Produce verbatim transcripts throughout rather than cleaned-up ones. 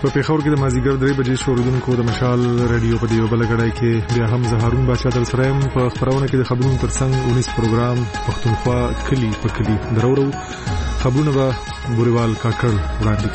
په پیښور کې د مازیګر درې بجې شوروډونکو د مشال رادیو په دیو بلګړای کې بیا هم زهارون بادشاہ در سره په خبرونه کې د خبرونو ترڅنګ اونیس پروګرام پښتونخوا کلی په کلی درورو خبرونه به بوريوال کاکړ وړاندې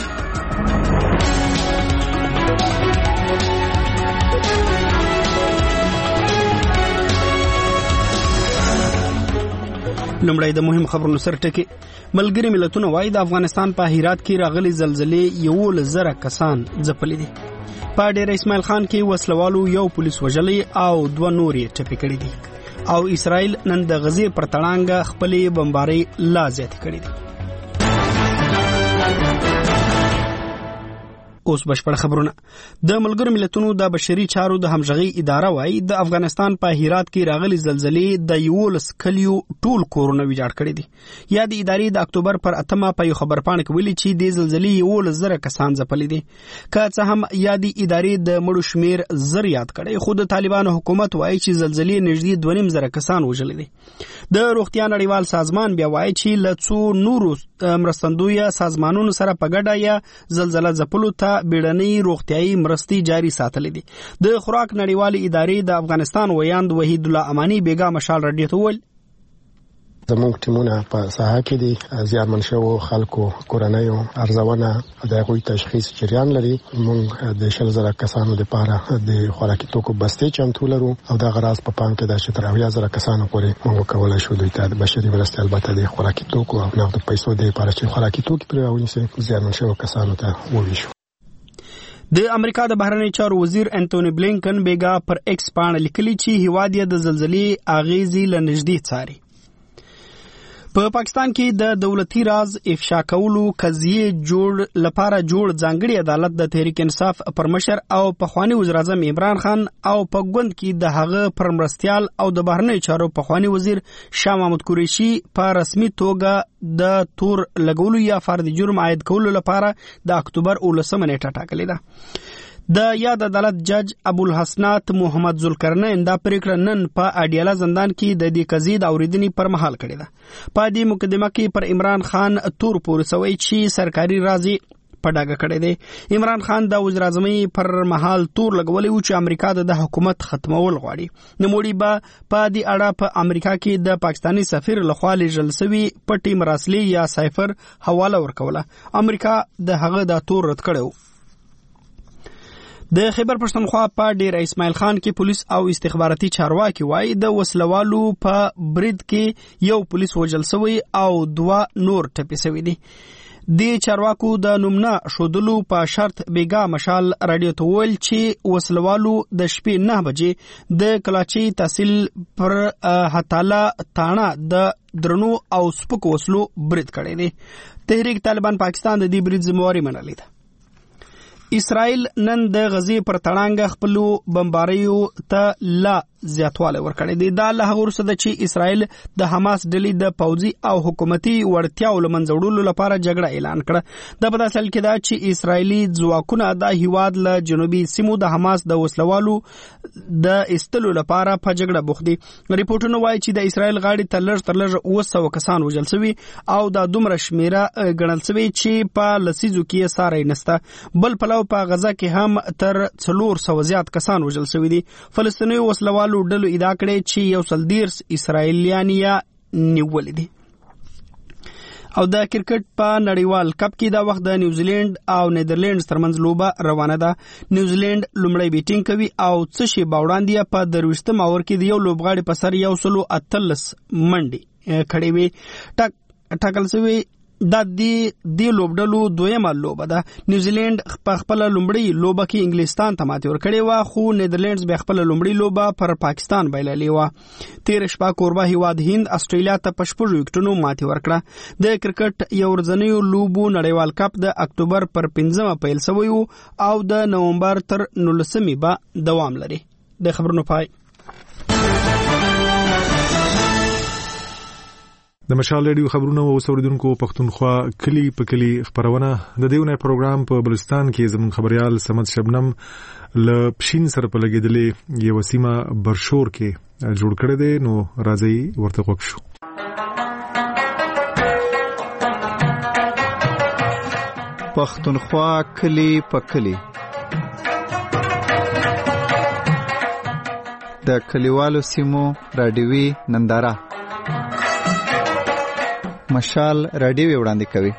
لمړی د مهم خبرونو سر ټکی ملګری ملتونه وايي د افغانستان په هرات کې راغلي زلزلې یو لزر کسان ځپلي دي. په ډیر اسماعیل خان کې وسلوالو یو پولیس وژلي او دوه نورې ټپي کړي دي او اسرائیل نن د غزې پر تړانګه خپلې بمبارۍ لا زیاتې کړي دي. اوس بشپړ خبرونه. د ملګرو ملتونو د بشري چارو د همغږي اداره وايي د افغانستان په هرات کې راغلي زلزلې د یولس کلیو ټول کورونه ویجاړ کړي دي. یا د ادارې د اکتوبر پر اتمه په خبر پاڼه کې ویلي چې د زلزلې یولس زره کسان ځپلي دي. که څه هم یا د ادارې د مړو شمیر زر یاد کړي خو د طالبانو حکومت وايي چې زلزلې نږدې دوه نیم زره کسان وژلي دي. د روغتیا نړیوال سازمان بیا وايي چې لڅو نورو مرستندوی سازمانونو سره په ګډه یا زلزلہ ځپلو ته بیړنۍ روغتیايي مرستې جاري ساتلې دي. د خوراک نړیوالې ادارې د افغانستان ویاند وحید الله امانی بیګا مشال رادیو ته ویل زموږ ټیمونه په ساحه کې دي زیانمن شوو خلکو کورنیو ارزونه د هغوی تشخیص جریان لري. موږ د شل زره کسانو لپاره د خوراکي توکو بستې چمتو لرو او د غراض په پام کې د شتر اویا زره کسانو پورې موږ کولای شو دوی ته د بشري مرستې البته د خوراکي توکو او نقد پیسو د لپاره چې خوراکي توکي پرې راونیسي زیانمن شوو کسانو ته وویشو. د امریکا د بهرنی چارو وزیر انټونی بلینکن بیګا پر ایکس باندې لیکلي چې هیواد یې د زلزلې اغیزې لنږدې څاري. په پاکستان کې د دولتي راز افشا کولو قضیه جوړ لپاره جوړ ځانګړي عدالت د تحریک انصاف پر مشر او پخوانی وزیر اعظم عمران خان او په ګوند کې د هغه پر مرستيال او د بهرنی چارو پخوانی وزیر شاه محمود قریشي په رسمي توګه د تور لګولو یا فرد جرم عاید کولو لپاره د اکتوبر اولسمه نیټه ټاکلې ده. د یاد عدالت جج ابوالحسنات محمد ذوالقرنین دا پریکړه نن په اډیاله زندان کې د دې قضیې د اوریدنې پر مهال کړې ده. په دې مقدمه کې پر عمران خان تور پورسوي چې سرکاري راز په ډاګه کړی دی. عمران خان د وزیر اعظم پر مهال تور لګولې و چې امریکا د حکومت ختمول غواړي. نموړي به په دې اړه په امریکا کې د پاکستانی سفیر لخوا لیږل شوی پټي مراسلې یا سایفر حواله ورکوله. امریکا د هغه د تور رد کړو. د خیبر پښتونخوا په ډیر اسماعیل خان کې پولیس او استخباراتي چارواکي وايي د وسلوالو په برید کې یو پولیس وژل شوی او دوه نور ټپي شوي دي. د چارواکو د نومنا شودلو په شرط بیګا مشال رادیو ته ویل چې وسلوالو د شپې نه بجې د کلاچي تحصیل پر هتاله تاڼه د درنو او سپکو وسلو برید کړی دی. تحریک طالبان پاکستان د دې برید ذمہواری منلې ده. اسرائیل نن د غزې پر تړانګه خپلو بمباریو ته لا زیاتواله ورکړی دی. دا له هغه وروسته چې اسرائیل د حماس ډلې د پوځي او حکومتي وړتیاو له منځه وړلو لپاره جګړه اعلان کړه. دا په داسې حال کې ده چې اسرائیلي ځواکونه د هیواد له جنوبي سیمو د حماس د وسلوالو د ایستلو لپاره په جګړه بوخت دي. ریپورټونه وایي چې د اسرائیل غاړې ته لږ تر لږه اوه سوه کسان وژل شوي او دا دومره شمیره ګڼل شوي چې په لسیزو کې یې ساری نسته. بل پلو په غزه کې هم تر څلور سوه زیات کسان وژل شوي دي. فلسطیني وسلوال ډلو ادعا کړې چې یو سل دیرش اسرائیلیان یې نیولي دي. او د کرکټ په نړیوال کپ کې دا وخت د نیوزیلند او نیدرلینډز ترمنځ لوبه روانه ده. نیوزیلند لومړی بیټینګ کوي او څه شی باوړاندې په درویشتم اوور کې د یو لوبغاړي په سر یو سلو اتلس منډې کړې وي. ټک ټاکل شوی دا دی دی لوبډلو دویمه لوبه ده. نیوزیلند په خپل لومړی لوبه کې انګلستان ته ماتې ورکړې و خو نیدرلینډز به خپل لومړی لوبه پر پاکستان بایللې و. تیر شپه کوربه هیواد هند استرالیا ته په شپږو وکټونو ماتې ورکړه. د کرکټ یو ورځنیو لوبو نړیوال کپ د اکتوبر پر پنځمه پیل شوی او د نومبر تر نولسمې به دوام لري. د خبرونو پای. د مشال رادیو خبرونه او اوریدونکو پښتونخوا کلی په کلی خبرونه د دیونه پروګرام په بلوچستان کې زمون خبريال سمد شبنم ل پښین سره په لګیدلې یو سیمه برشور کې جوړ کړی دی. نو راځي ورته وښو. پښتونخوا کلی په کلی. د کلیوالو سیمو راډیوي ننداره مشال راډیوي وړاندې کوي.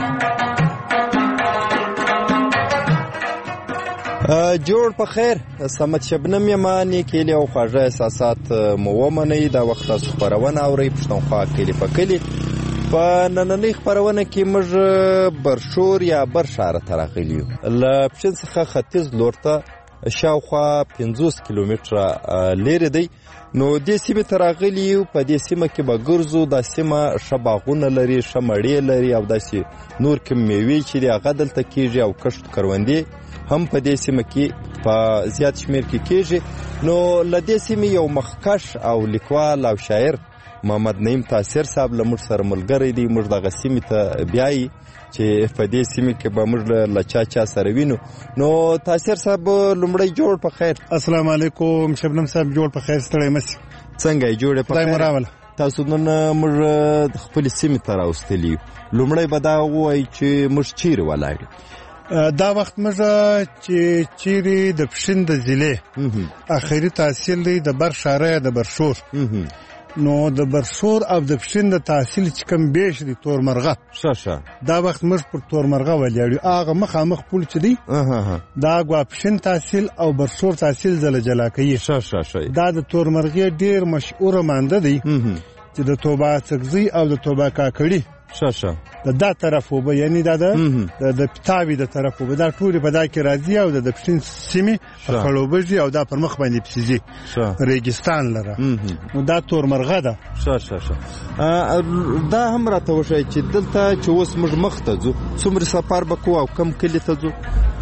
جوړ په خیر سمت شبنم یما نیکیلی او خواږه احساسات مو ومنئ. دا وخت تاسو خپرونه اورئ پښتونخوا کلی په کلی. په نننۍ خپرونه کې موږ برشور یا برشاره ته راغلي یو. له پښین څخه ختیځ لور ته شاوخوا پنځوس کیلومتره لرې دی. نو دې سیمې ته راغلي یو. په دې سیمه کې به ګرځو. دا سیمه ښه باغونه لري، ښه مڼې لري او داسې نور کوم میوې چې دي هغه دلته کېږي او کښت کروندې هم په دې سیمه کې په زیات شمیر کې کېږي. نو له دې سیمې یو مخکښ او لیکوال او شاعر محمد نعیم تاثیر صاحب له موږ سره ملګری دی. موږ دغه سیمې ته بیایي چې په دې سیمې کې به موږ له چا چا سره وینو. نو تاثیر صاحب لومړی جوړ په خیر. السلام علیکم شبنم صاحب. جوړ په خیر. ستړی مسی څنګه یې؟ جوړ په خیر. تاسو نن موږ خپل سیمې ته راوستلی یو. لومړی به دا ووایي چې موږ چیرې ولاړ یو؟ دا وخت موږ چې چیرې د پښین د ضلع اخري تحصیل دی د برشاره یا د برشور. نو د برشور او د پښین د تحصیل چې کوم بیش دی تورمرغه. ښه ښه. دا وخت موږ پر تورمرغه ولاړ یو. هغه مخامخ پل چې دی دا ګوا پښین تحصیل او برشور تحصیل جلا جلا کوي. ښه ښه ښه. دا د تورمرغه ډیر مشهور مانده دی چې د توبه څکزي او د توبه کاکړي ښه ښه د دا طرف وبه یعنی دا د د پتاوی د طرف وبه دا ټول په دا کې راځي او د پښین سیمه خړوبږي او دا پر مخ باندې پسیږي ریګستان لره. نو دا تورمرغه ده. ښه ښه ښه. دا هم راته وشي چې دلته چې اوس موږ مخ ته ځو څومره سفر وکړو او کم کلی ته ځو؟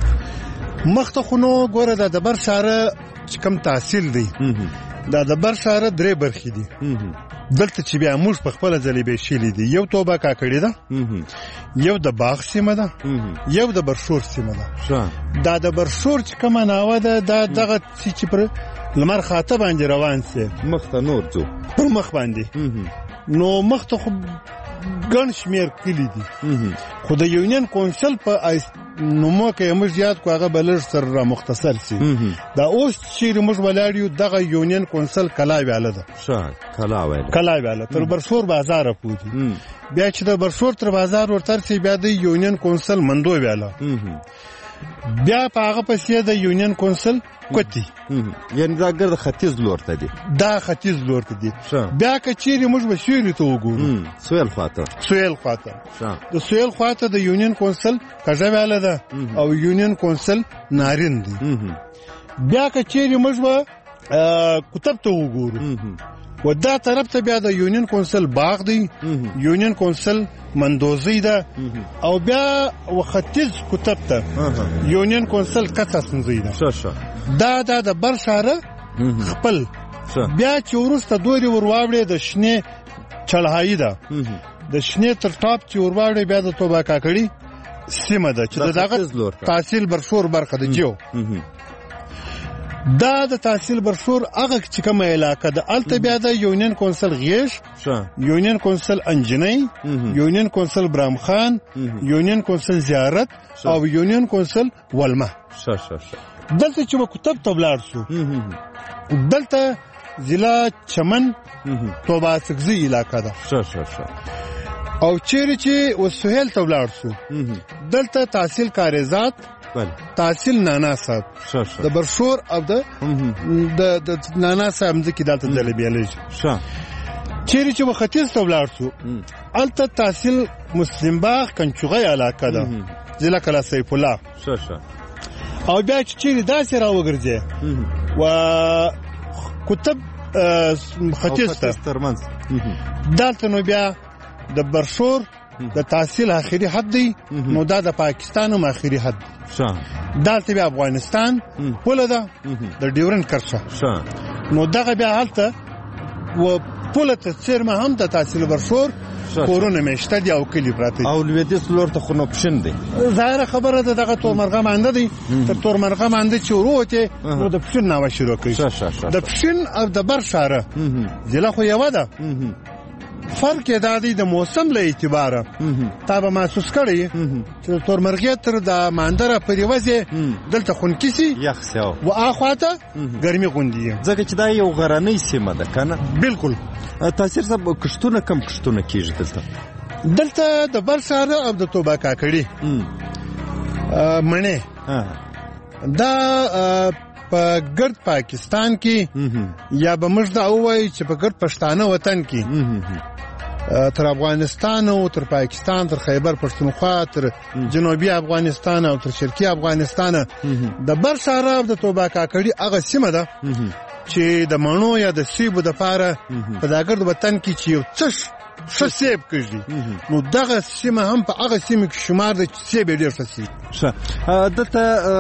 مخ ته خو نو ګوره دا د برشاره چې کم تحصیل دی دا د برشاره درې برخې دي. دلته چې بیا موږ په خپل ځلې به شیلې دي. یو توبه کاکړی ده، یو د باغ سیمه ده، یو د برشور سیمه ده. دا د برشور چې کومه ناوه ده دا دغه چې پر لمر خاطه باندې روان سي مخ ته نور ځو پر مخ باندې. نو مخ ته خو ګڼ شمېر کلي دي خو د یونین کونسل په نومو کې موږ یاد کو هغه بلر سره مختصر سي. دا اوس چې موږ ولاړ یو دغه یونین کونسل کلا ویاله ده. ښه کلا ویاله کلا ویاله تر برشور بازار پوری. بیا چې د برشور تر بازار ورتر سي بیا د یونین کونسل مندو ویاله. بیا په هغه پسې د یونین کونسل کوتی یعنی دا ګرد ختیځ لور ته دی. دا ختیځ لور ته دی. بیا کچېری موږ به سویل ته وګورو. سویل خواته سویل خواته د سویل خواته د یونین کونسل کژاواله ده او یونین کونسل نارین دی. بیا کچېری موږ به کتاب ته وګورو. و دا طرف ته بیا د یونین کونسل باغ دی، یونین کونسل مندوزی ده او بیا و ختیځ کتاب ته یونین کونسل کڅاسنځي ده. دا دا د برشاره خپل. بیا چې ورسته دوری ورواوړي د شنه چړهایی ده. د شنه تر ټاپ چې ورواوړي بیا د توبه کاکړي سیمه ده چې دغه تحصیل برشور برخه ده. جو دا د تحصیل برشور هغه چې کومه علاقه ده الته بیا د یونین کونسل غیش، یونین کونسل انجنی، یونین کونسل برام خان، یونین کونسل زیارت او یونین کونسل ولمه. دلته چې مکتب ته ولاړ شو دلته ضلع چمن توبه سکزي علاقه ده. او چیرې چې وسهیل ته ولاړ شو دلته تحصیل کاریزات، تحصیل نانا صاحب د برشور او د د نانا صاحب د کې دلته د بیالج. چیرې چې وختیځ ته ولاړ شو الته تحصیل مسلم باغ کنچوغه علاقه ده ضلع کلا سیف الله. او بیا چې چیرې داسې راوګرځي و کتب ختیځ ته ترمنځ دلته نو بیا د برشور د تحصیل اخري حد دی. نو دا د پاکستان هم اخري حد دی. دلته بیا افغانستان پوله ده د ډیورن کرښه. نو دغه بیا هلته و پوله ته څیرمه هم د تحصیل برشور کورونه میشته دي او کلی پراته او لویدیځ لور ته خو نو پښین دی. ظاهره خبره ده دغه تورمرغه مانده دی. تر تورمرغه مانده چې وروته نو د پښین ناوه شروع کړي. د پښین او د برشاره ضلع خو یوه ده فرق یې دا دی د موسم له اعتباره تا به محسوس کړی چې تورمرغې تر د ماندره پورې وځې دلته خونکي سي یخ سي و اخواته ګرمي غوندي ځکه چې دا یو غرنۍ سیمه ده کنه. بالکل. تاثیر صاحب کښتونه کم کښتونه کیږي دلته دلته د برساره او د توبه کاکړي منه دا په ګرد پاکستان کې یا به موږ دا وایو چې په ګرد پښتانه وطن کې تر افغانستان او تر پاکستان تر خیبر پښتونخوا تر جنوبي افغانستان او تر شرقي افغانستان د برساره او د توبه کاکړي هغه سیمه ده چې د مڼو یا د سیبو د پاره په دا ګرد وطن کې چې یو څه ښه سیب کړي نو دغه سیمه هم په هغه سیمه کې شمار د سیب ډېر ښه سي. ښه دلته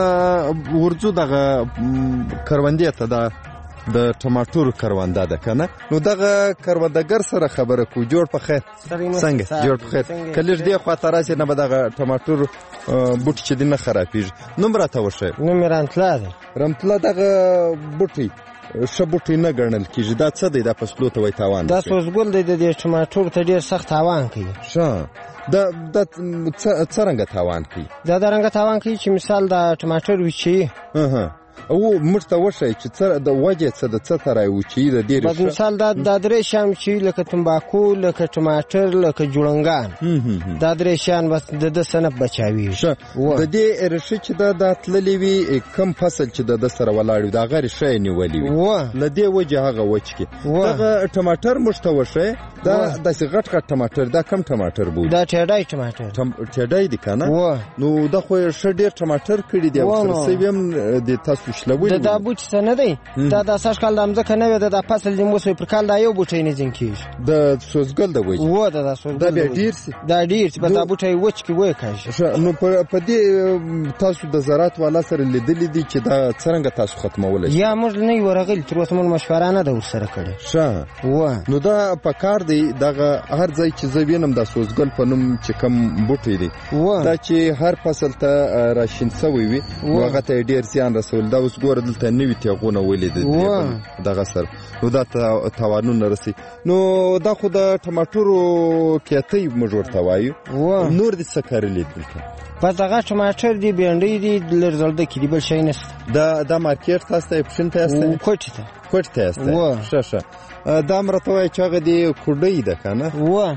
ورځو دغه کروندې ته دا د ټماټورو کرونده ده کنه نو دغه کروندګر سره خبره کو جوړ په خیر څنګه جوړ په خیر کله دې خواته راشي نه به دغه ټماټورو بوټي چې دینه خرابېږي نوم راته وشه. نوم رامتلا ده. رامتلا دغه بوټي شبوټي نه ګڼل کیږي دا څه دی دا فصلو ته وای تاوان دا سوزګل دی د ټماټور ته ډیر سخت تاوان کوي. ښه دا د څرنګه تاوان کوي دا درنګ تاوان کوي چې مثال د ټماټور وچی اه او مرته وشه چې څه د وجه څه د څه ترای وچی د ډیر په مثال دا د درې شام چې لکه تمباکو لکه ټماټر لکه جوړنګان دا درې شان بس د سنب بچاوي. د دې رشي چې دا د تللی وی کم فصل چې د سره ولاړ دا غیر شی نیولې وي ل دې وجه هغه وچ کی دا ټماټر مشتوشه دا د غټ غټ ټماټر دا کم ټماټر بو دا ټډای ټماټر ټډای دي کنه نو دا خو ش ډیر ټماټر کړي دی او سیویم د تاسو شلوي دا بوټ څه نه دی دا د اساس کال د امزه نه وي د فصل د موسم پر کال دا یو بوټی نه ځین کیږي د سوزګل د وجه و دا سوزګل دا ډیر سي دا ډیر په دا بوټی وچ کی وای کاږي نو په دې تاسو د زراعت والا سره لیدلې دي چې دا څنګه تاسو ختمول یا موږ نه ورغل تر اوسه موږ مشوره نه د سره کړې ښه و نو دا په کار دی دغه هر ځای چې زوینم د سوزګل په نوم چې کم بوټی دی دا چې هر فصل ته راشین سوی وي هغه ته ډیر زیان رسول دا اوس ګور دلته نوی تیغونه ولید دغه سر نو دا توانونه رسي نو دا خو د ټماټورو کېتی موږ ورته وایو نور دې څه کارلې دلته پس دغه ټماټر دی بینډۍ دی لرزلده کې دی بل شي نشته دا د مارکیټ تاسو ته پښین ته استه کوټه ته کوټه ته استه ښه ښه دا مرته وای چې هغه دی کوډۍ ده کنه و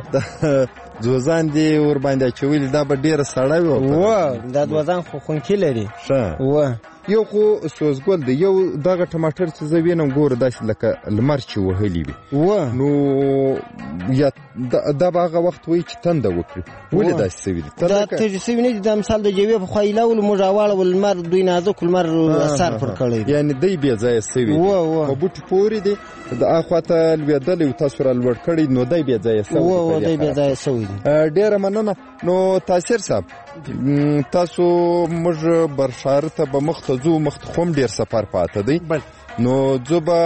ځوزان دی ور باندې چویل دا به ډیره سړی و دا ځوزان خو خونکی لري ښه و یو خو سوزګل دی یو دغه ټماټر چې زه وینم ګوره داسې لکه لمر چې وهلی وي و نو یا دا به هغه وخت وایي چې تنده وکړي ولې داسې سوي دي دا تېر سوي نه دي دا مثال د جوې په خوا یې لاولو موږ راواړو لمر دوی نازک لمر اثر پر کړی دی یعنې دی بې ځایه سوي دي په بوټي پورې دی د هاخوا ته لوېدلی و تاسو را لوړ کړی نو دی بې ځایه سوی و دی بې ځایه سوی دي ډېره مننه نو تاثیر صاحب تاسو موږ برشاره ته به مخ ته ځو مخ ته خو هم ډېر سفر پاته دی نو ځو به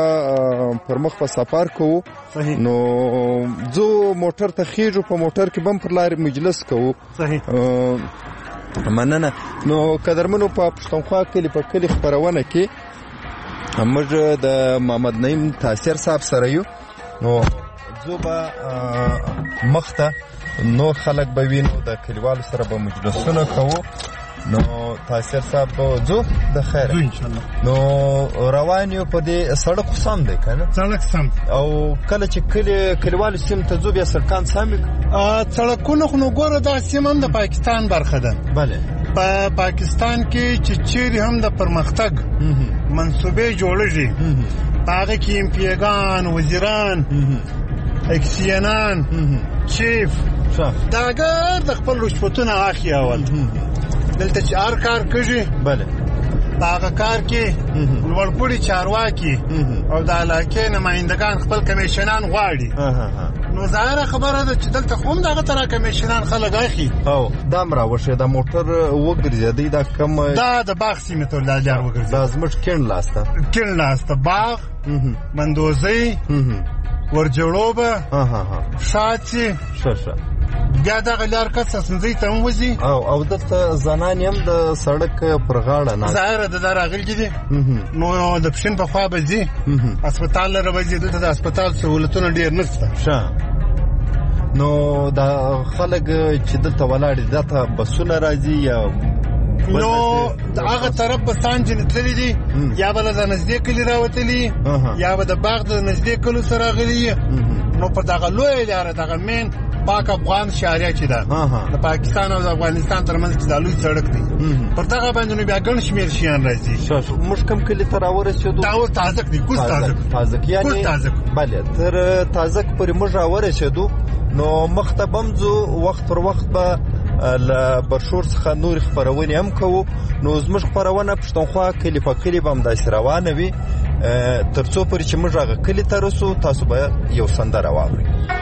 پر مخ په سفر کوو نو ځو موټر ته خیږو په موټر کې به هم پر لارې مجلس کوو مننه نو قدرمنو په پښتونخوا کلي په کلي خپرونه کې موږ د محمد نعیم تاثیر صاحب سره یو نو ځو به مخ ته نور خلک به وینو د کلیوالو سره به مجلسونه کوو نو تاثیر صاحب ځو د خیر ان شاء الله نو روان یو په دې سړک سم دی کنه سړک سم او کله چې کلی کلیوالو سیم ته ځو بیا سړکان سم سړکونه خو نو ګوره دا سیمه هم د پاکستان برخه ده بله په پاکستان کې چې چیرې هم د پرمختګ منصوبې جوړېږي په هغه کې امپیګان وزیران اکسیانان چیف دا ګر د خپل رشوتونه اخی اول دلته چې هر کار کوي بله په هغه کار کې لوړپوړي چارواکي او د علاقې نمایندگان خپل کمیشنان غواړي نو ظاهره خبره ده چې دلته خو هم دغه تر کمیشنان خلک اخی او دا مراوشه د موټر وګرځېدی دا کم دا د باغ سیمه ته لار وګرځي دا زموږ کین لاسته کین لاسته باغ مندوزي ورجوړوبه ها ها ها شاتی ښه ښه بیا دغه لار کس سنځي ته هم وځي او او دلته زنان هم د سړک پر غاړه نه ظاهره د راغلي دي نو د پښین په خوا به ځي هسپتال لره به ځي دلته د هسپتال سہولتونه ډېر نشته ښه نو دا خلک چې دلته ولاړ دي دته بسونه راځي یا نو هغه طرف به سانجن تللی دي یا بل د نږدې کلی راوتلی یا به د باغ د نږدې کلو سره غلي نو په دغه لوی لاره دغه مین پاک افغان شهریا چې ده د پاکستان او د افغانستان ترمنځ چې د لوی سړک دی پر دغه باندې نو بیا ګڼ شمېر شیان راځي. موږ کوم کلی ته راورسېدو؟ دا اوس تازک دی، کوز تازک تازک یعنې بله تر تازک پورې موږ راورسېدو. نو مخ ته به ځو، وخت پر وخت به له برشور څخه نورې خپرونې هم کوو. نو زموږ خپرونه پښتونخوا کلي په کلي به همداسې روانه وي تر څو پورې چې موږ هغه کلي ته رسو. تاسو به یو سندره واورئ.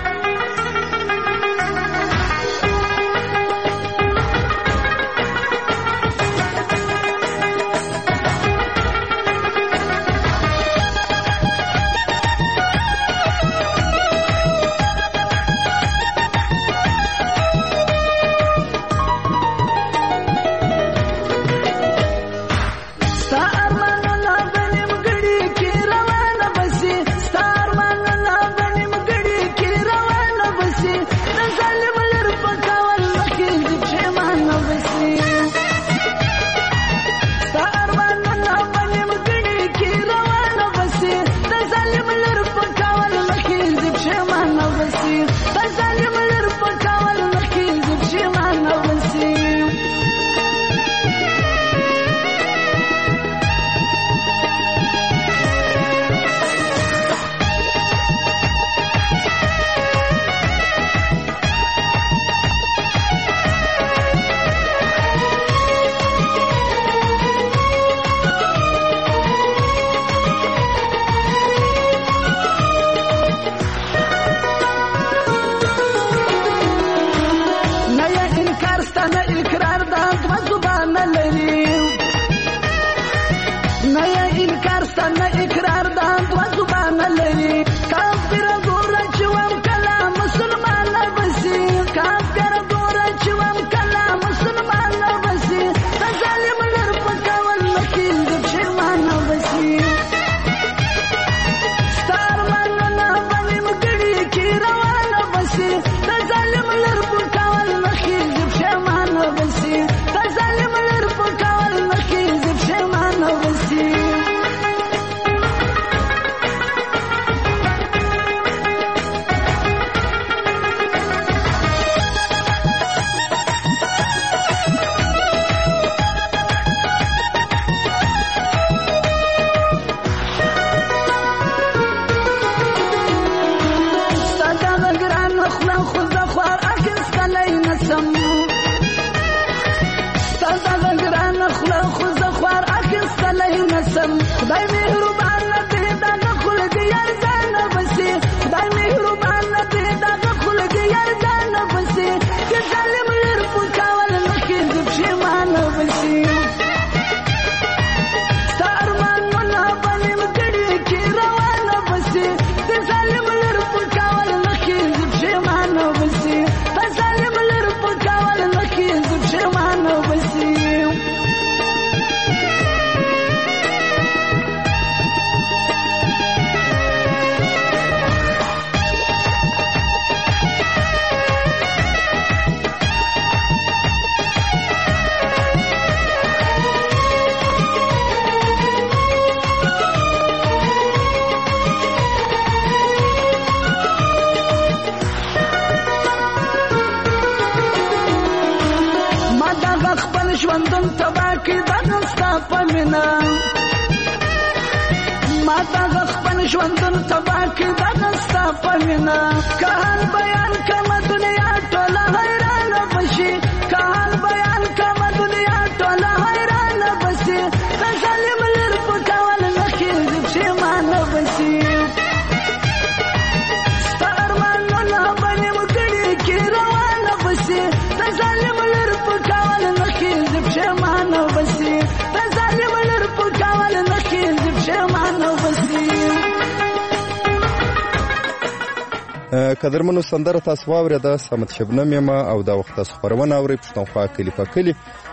قدرمنو سندره تاسو واورېده. صمد شبنم یم او دا وخت تاسو خپرونه اورئ پښتونخوا کلي په کلي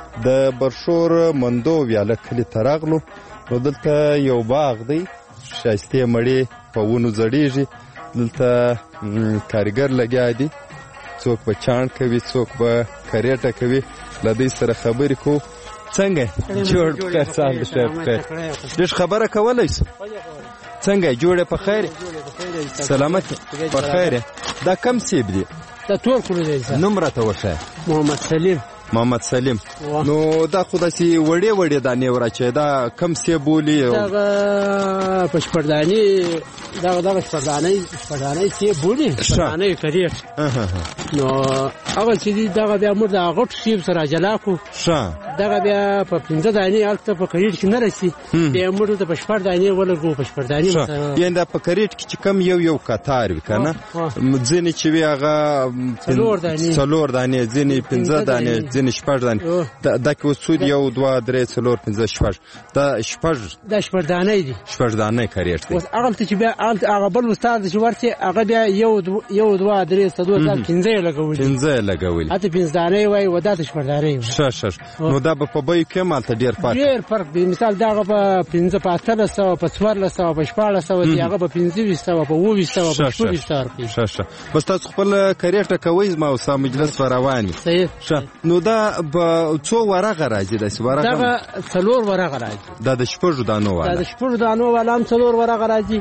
د برشور مندو ویاله کلي ته راغلو. نو دلته یو باغ دی، ښایستې مړې په ونو زړېږي. دلته کارګر لګیا دي څوک به چاڼ کوي څوک به کریټه کوي له دوی سره خبرې کوو. څنګه جوړ په سال شه په دې خبره کولای شو څنګه جوړه په خیر سلامت په خیر دا کم سیب دی دا ټول کړی دی نوم راته وشه محمد سلیم محمد سلیم نو دا خو داسې وړې وړې دانې وراچې دا کم سیب بولي دا پشپردانی دا دا پشپردانی پشپردانی سیب بولي پشپردانی کریټ نو هغه چې دی دا بیا موږ دا غټ سیب سره جلا کو ښه دا بیا په پنځه دانې البته په کریټ کې نه رسي بیا موږ د پشپردانی ولګو پشپردانی یعنی دا په کریټ کې چې کم یو یو قطار وي کنه ځینې چې وی هغه څلور دانې څلور دانې ځینې پنځه دانې ځینې شپږ دانې دا کې وسود یو دوه درې څلور پنځه شپږ دا شپږ دا شپږ دانې دي شپږ دانې کریټ دی اوس هغه چې بیا هغه بل استاد چې ورته هغه بیا یو یو دوه درې څلور دا پنځه لګولي پنځه لګولي اته پنځه دانې وای ودا ته شپږ دانې ښه ښه نو دا په بای کې مالته ډیر فرق ډیر فرق دی مثال دا په پنځه په اته سو په څوار سو په شپږ سو دی هغه په پنځه سو په اووه سو په شپږ سو ښه ښه بس تاسو خپل کریټه کوي ما اوسه مجلس روان صحیح ښه نو دا په څو ورغه راځي د ورغه دا څلور ورغه راځي دا د شپږ دانو والا دا د شپږ دانو والا هم څلور ورغه راځي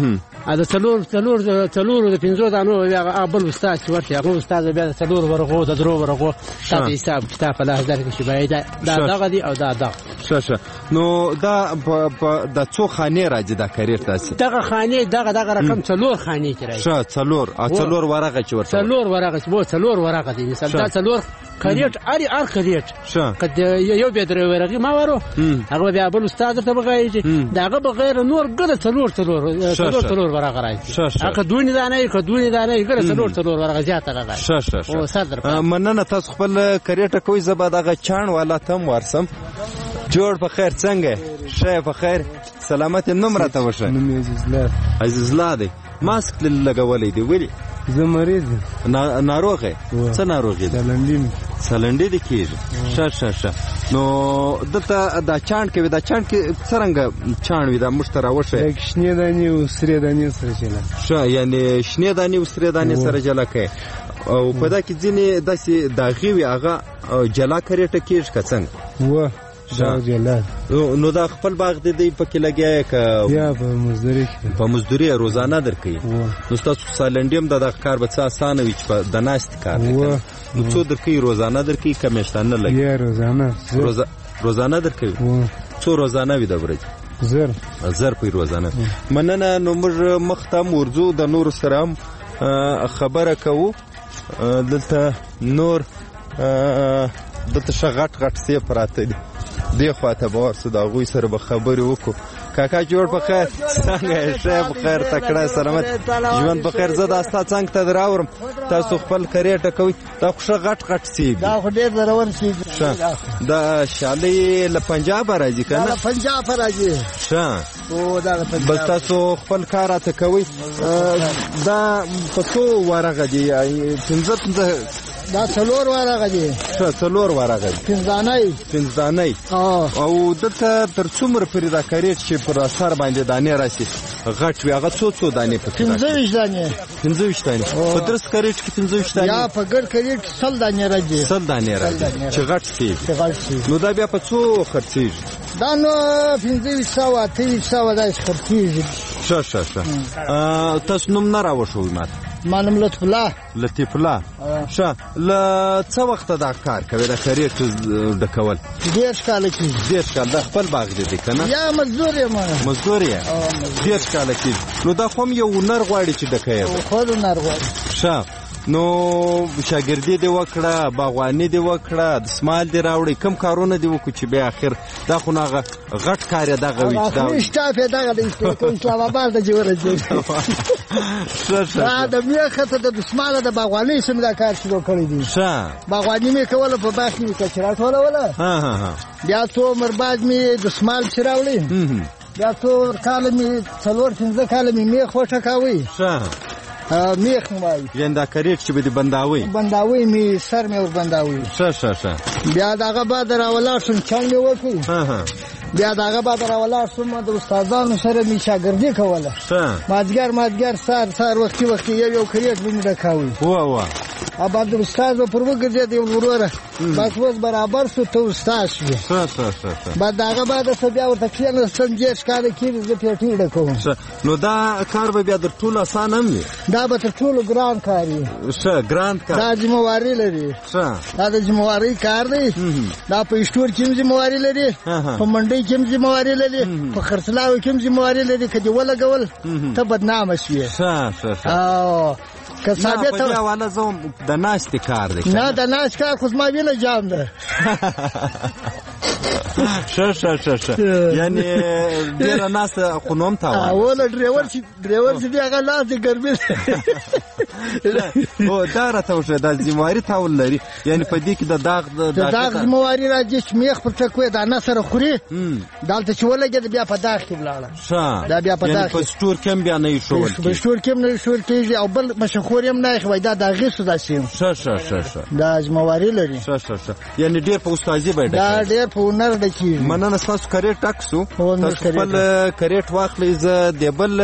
ا د څلور څلور څلور د پنځو دانو بیا بل استاد چې ورته هغه استاد بیا د څلور ورغو د درو ورغو تاسو حساب کتاب په لاس درکې شي باید دا دغه دی او دا دغه ښه ښه نو دا په د څو خانې راځي دا کریټ تاسو دغه خانې دغه دغه رقم څلور خانې کې راځي ښه څلور او څلور ورغه چې ورته څلور ورغه چې وو څلور ورغه دي مثال دا څلور کریټ اری ار کریټ ښه کله یو به درې ورغه ما ورو هغه بیا بل استاد ته بغایږي داغه بغیر نور ګره څلور څلور څلور څلور ورغه راځي هغه دونی دانه کې دونی دانه ګره څلور څلور ورغه زیاته راځي ښه ښه او صدر مننه تاسو خپل کریټه کوئی زبا دغه چاڼ والا تم ورسم جوړ په خیر څنګه شه په خیر سلامت نوم راته وشه نوم عزیز الله عزیز الله دی ماسک لګولې دی ویلي زه مریض ناروغه څه ناروغي ده سلنډین سلنډې دي کېږي ښه ښه ښه نو دته دا چاڼ کې دا چاڼ کې څرنګه چاڼ وي دا مشترا وشه د شنې دانې او سرې دانې سره جلا ښه یعنی شنې دانې او سرې دانې سره جلا کوي او په دا کې ځینې داسې داغي وي هغه جلا کریټه کېږي که څنګه و دا جلا نو دا خپل باغ دې دی پکې لګیا که یا په مزدوري په مزدوري روزانه درکوي نو ستاسو سالنډیم د دغه کار به څه اسانه وي چې د ناستې کار نو څو درکوي روزانه درکوي که میاشتانه لګي یا روزانه روزانه درکوي څو روزانه وي د ورځې زر زر په روزانه مننه نو موږ مخ ته ورځو د نورو سره هم خبره کوو دلته نور دلته ښه غټ غټ سیب پراته دي دې خواته به ورسو د هغوی سره به خبرې وکړو کاکا جوړ په خیر څنګه یې ښه په خیر تکړه سلامت ژوند په خیر زه دا ستا څنګ ته در راوړم تاسو خپل کریټه کوئ دا خو ښه غټ غټ سیب دا خو ډېر زرور سیب ښه دا شالۍ له پنجابه راځي که نه له پنجابه راځي ښه بس تاسو خپل کار راته کوئ دا په څو ورغه دي پنځه پنځه دا څلور ورغه دي ښه څلور ورغه دي پنځدانۍ پنځدانۍ او دلته تر څومره پورې دا کریټ چې پر سر باندې دانې راسي غټ وي هغه څو څو دانې پکې پنځه ویشت دانې پنځه ویشت دانې په درس کریټ کې پنځه ویشت دانې یا په ګډ کریټ سل دانې راځي سل دانې راځي چې غټ سي نو دا بیا په څو خرڅېږي دا نو پنځه ویشت سوه اته ویشت سوه داسې خرڅېږي ښه ښه ښه تاسو نوم نه راوښوئ ماته ما نوم لطف الله لطیف الله ښه له څه وخته دا کار کوي د کریټ ډکول دېرش کاله کېږي دېرش کاله دا خپل باغ دی دی که نه یا مزدور یم مزدور یې دېرش کاله کېږي نو دا خو هم یو هنر غواړي چې ډکه یې خود هنر غواړي ښه نو شاګردي دې وکړه باغواني دې وکړه دسمال دې راوړئ کوم کارونه دې وکړو چې بیا اخر دا خو نو هغه غټ کار یې دغه وي چې سټاف یې دغه دی اسلام آباد ته چې ورسېږي دا د میخه ته د دسماله د باغوانۍ سم دا کار شروع کړی دی ښه باغواني مې کوله په باغ کې مې کچرا ټولوله بیا څو عمر بعد مې دسمال چې راوړی بیا څو کاله مې څلور پنځه کاله مې میخ وټکاوی ښه میخ موای یعنی دا کریټ چې به دې بنداوي بنداوي می سر مې ور بنداوي ښه ښه ښه بیا دغه بعد راولاړ شم چنګ مې وکړ بیا دغه بعد راولاړ شم د استادانو سره مې شاګردي کوله ښه مازګر مازګر سار سار وختي وختي یو یو کریټ مې ډکاوي وا وا اباد استاد پر وګرځي دی وروره بس وس برابر سو ته استاد شي ښه ښه ښه بعد هغه بعد څه بیا ورته کېنه سنجش کار کوي زه پیټی ډکوم نو دا کار به بیا در ټول آسان هم وي دا به تر ټولو ګران کار وي ښه ګران کار دا ذمہواری لري ښه دا د ذمہواری کار دی دا په اسټور کې ذمہواری لري په منډي کې ذمہواری لري په خرڅلاو کې ذمہواری لري کدی ولګول ته بدنام شي ښه ښه او که ثابت نه په والا زوم د ناشتي کار دی نه د ناش کار خو ما وینه جام ده ښه ښه ښه ښه یعنی ډېره ناسته خو نوم ته وله ډریور چې ډریور چې هغه لاس یې ګرمي او دا راته وښیه دا ذمہواري تاول لري یعنی په دې کې د داغ د داغ ذمہواري راځي چې میخ پر ټکوي دا نه سره خوري دلته چې ولګېد بیا په داغ کې ولاړه ښه دا بیا په داغ په سټور کې بیا نه ایښول په سټور کې نه ایښول کېږي او بل مشهور هم نه وای دا داغي سودا سیم ښه ښه ښه ښه دا ذمہواري لري ښه ښه ښه یعنی ډېر په استادي باندې دا ډېر په هنر د کی مننه تاسو کریټ ټاکسو تاسو خپل کریټ واخلئ زه د بل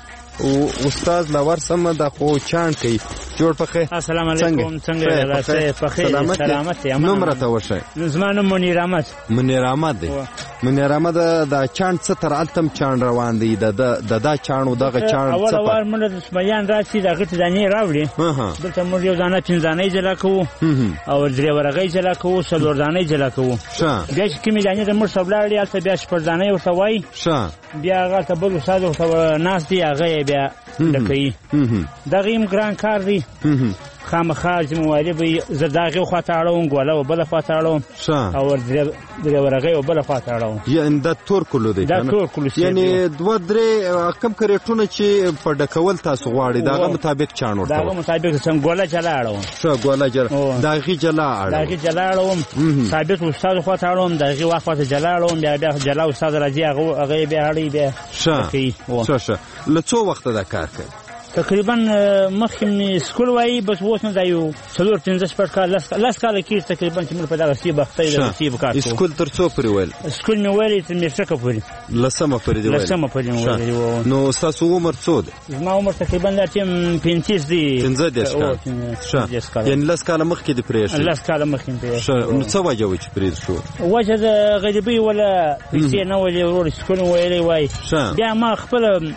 استاد لور سم د خو چان کوي جوړ پخې السلام علیکم څنګه راځي پخې سلامت یم نمبر ته وشه زمانه منیر احمد منیر احمد دی منیر احمد د چان څه تر التم چان روان دی د د دا چانو دغه چان څه اول اول موږ د سپیان راځي دغه ته ځانې راوړي دلته موږ یو ځانه پنځانې جلا کوو او درې ورغې جلا کوو څلور ځانې جلا کوو بیا چې کومې ځانې د موږ سبلاړي البته بیا شپږ ځانې ورته وای بیا هغه ته بل استاد ورته ناس دی هغه بیا دکې دغه یم ګران کار دی خامخا ذمہواري به زه دغه خواته اړوم ګوله او بله خواته اړوم او درې ورغې او بله خواته اړوم یعنې دا تور کلو دی دا تور کلو یعنې دوه درې کم کریټونه چې په ډکول تاسو غواړئ د هغه مطابق چاڼ ورته د هغه مطابق څنګه ګوله جلا اړوم ښه ګوله جلا د هغې جلا اړوم د هغې جلا اړوم ثابت استاد خواته اړوم د هغې وا خواته جلا اړوم بیا بیا جلا استاد راځي هغه یې بیا اړوي بیا ښه ښه ښه له څو وخته دا کار کوي تقریبا مخکې مې سکول وایي بس اوس نه دا یو څلور پنځه شپږ کال لس کاله کېږي تقریبا چې موږ په دغه سیب اخته یو د سیب کار کوو سکول تر څو پورې ویل سکول مې ویلې تر میټرکه پورې لسمه پورې دې ویل لسمه پورې مې ویلې نو ستاسو عمر څو دی زما عمر تقریبا دا چې پنځه دي پنځه دېرش کال یعنې لس کاله مخکې دې پرېښی لس کاله مخکې مې پرېښی نو څه وجه وه چې پرېښ شو وجه د غریبۍ ولا پیسې نه ولې ورور سکول مې ویلی وای بیا ما خپله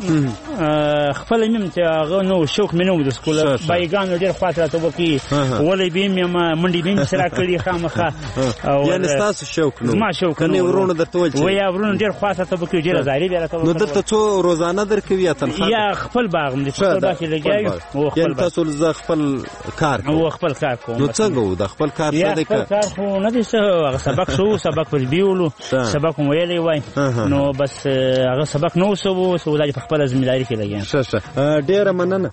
خپل مم چې هغه نو شوق مې نه و د سکول بایګانو ډېر خواته راته وکړي ولې به مې منډې به مې سره کړي خامخا یعنې ستاسو شوق نه و زما شوق نه و ورونو درته ویل چې وایي ورونو ډېر خواته راته وکړي ډېره زاري بیا راته نو دلته څو روزانه درکوي یا تنخوا یا خپل باغ مې د خپل باغ کې لګیا یو یعنې تاسو زه خپل کار کوم او خپل کار کوم نو څنګه و د خپل کار څه دی خپل کار خو نه دی څه هغه سبق شو سبق پر بیولو سبق مو ویلی وای نو بس هغه سبق نو سو سو د خپل ځمېداري کې ښه ښه ډېره مننه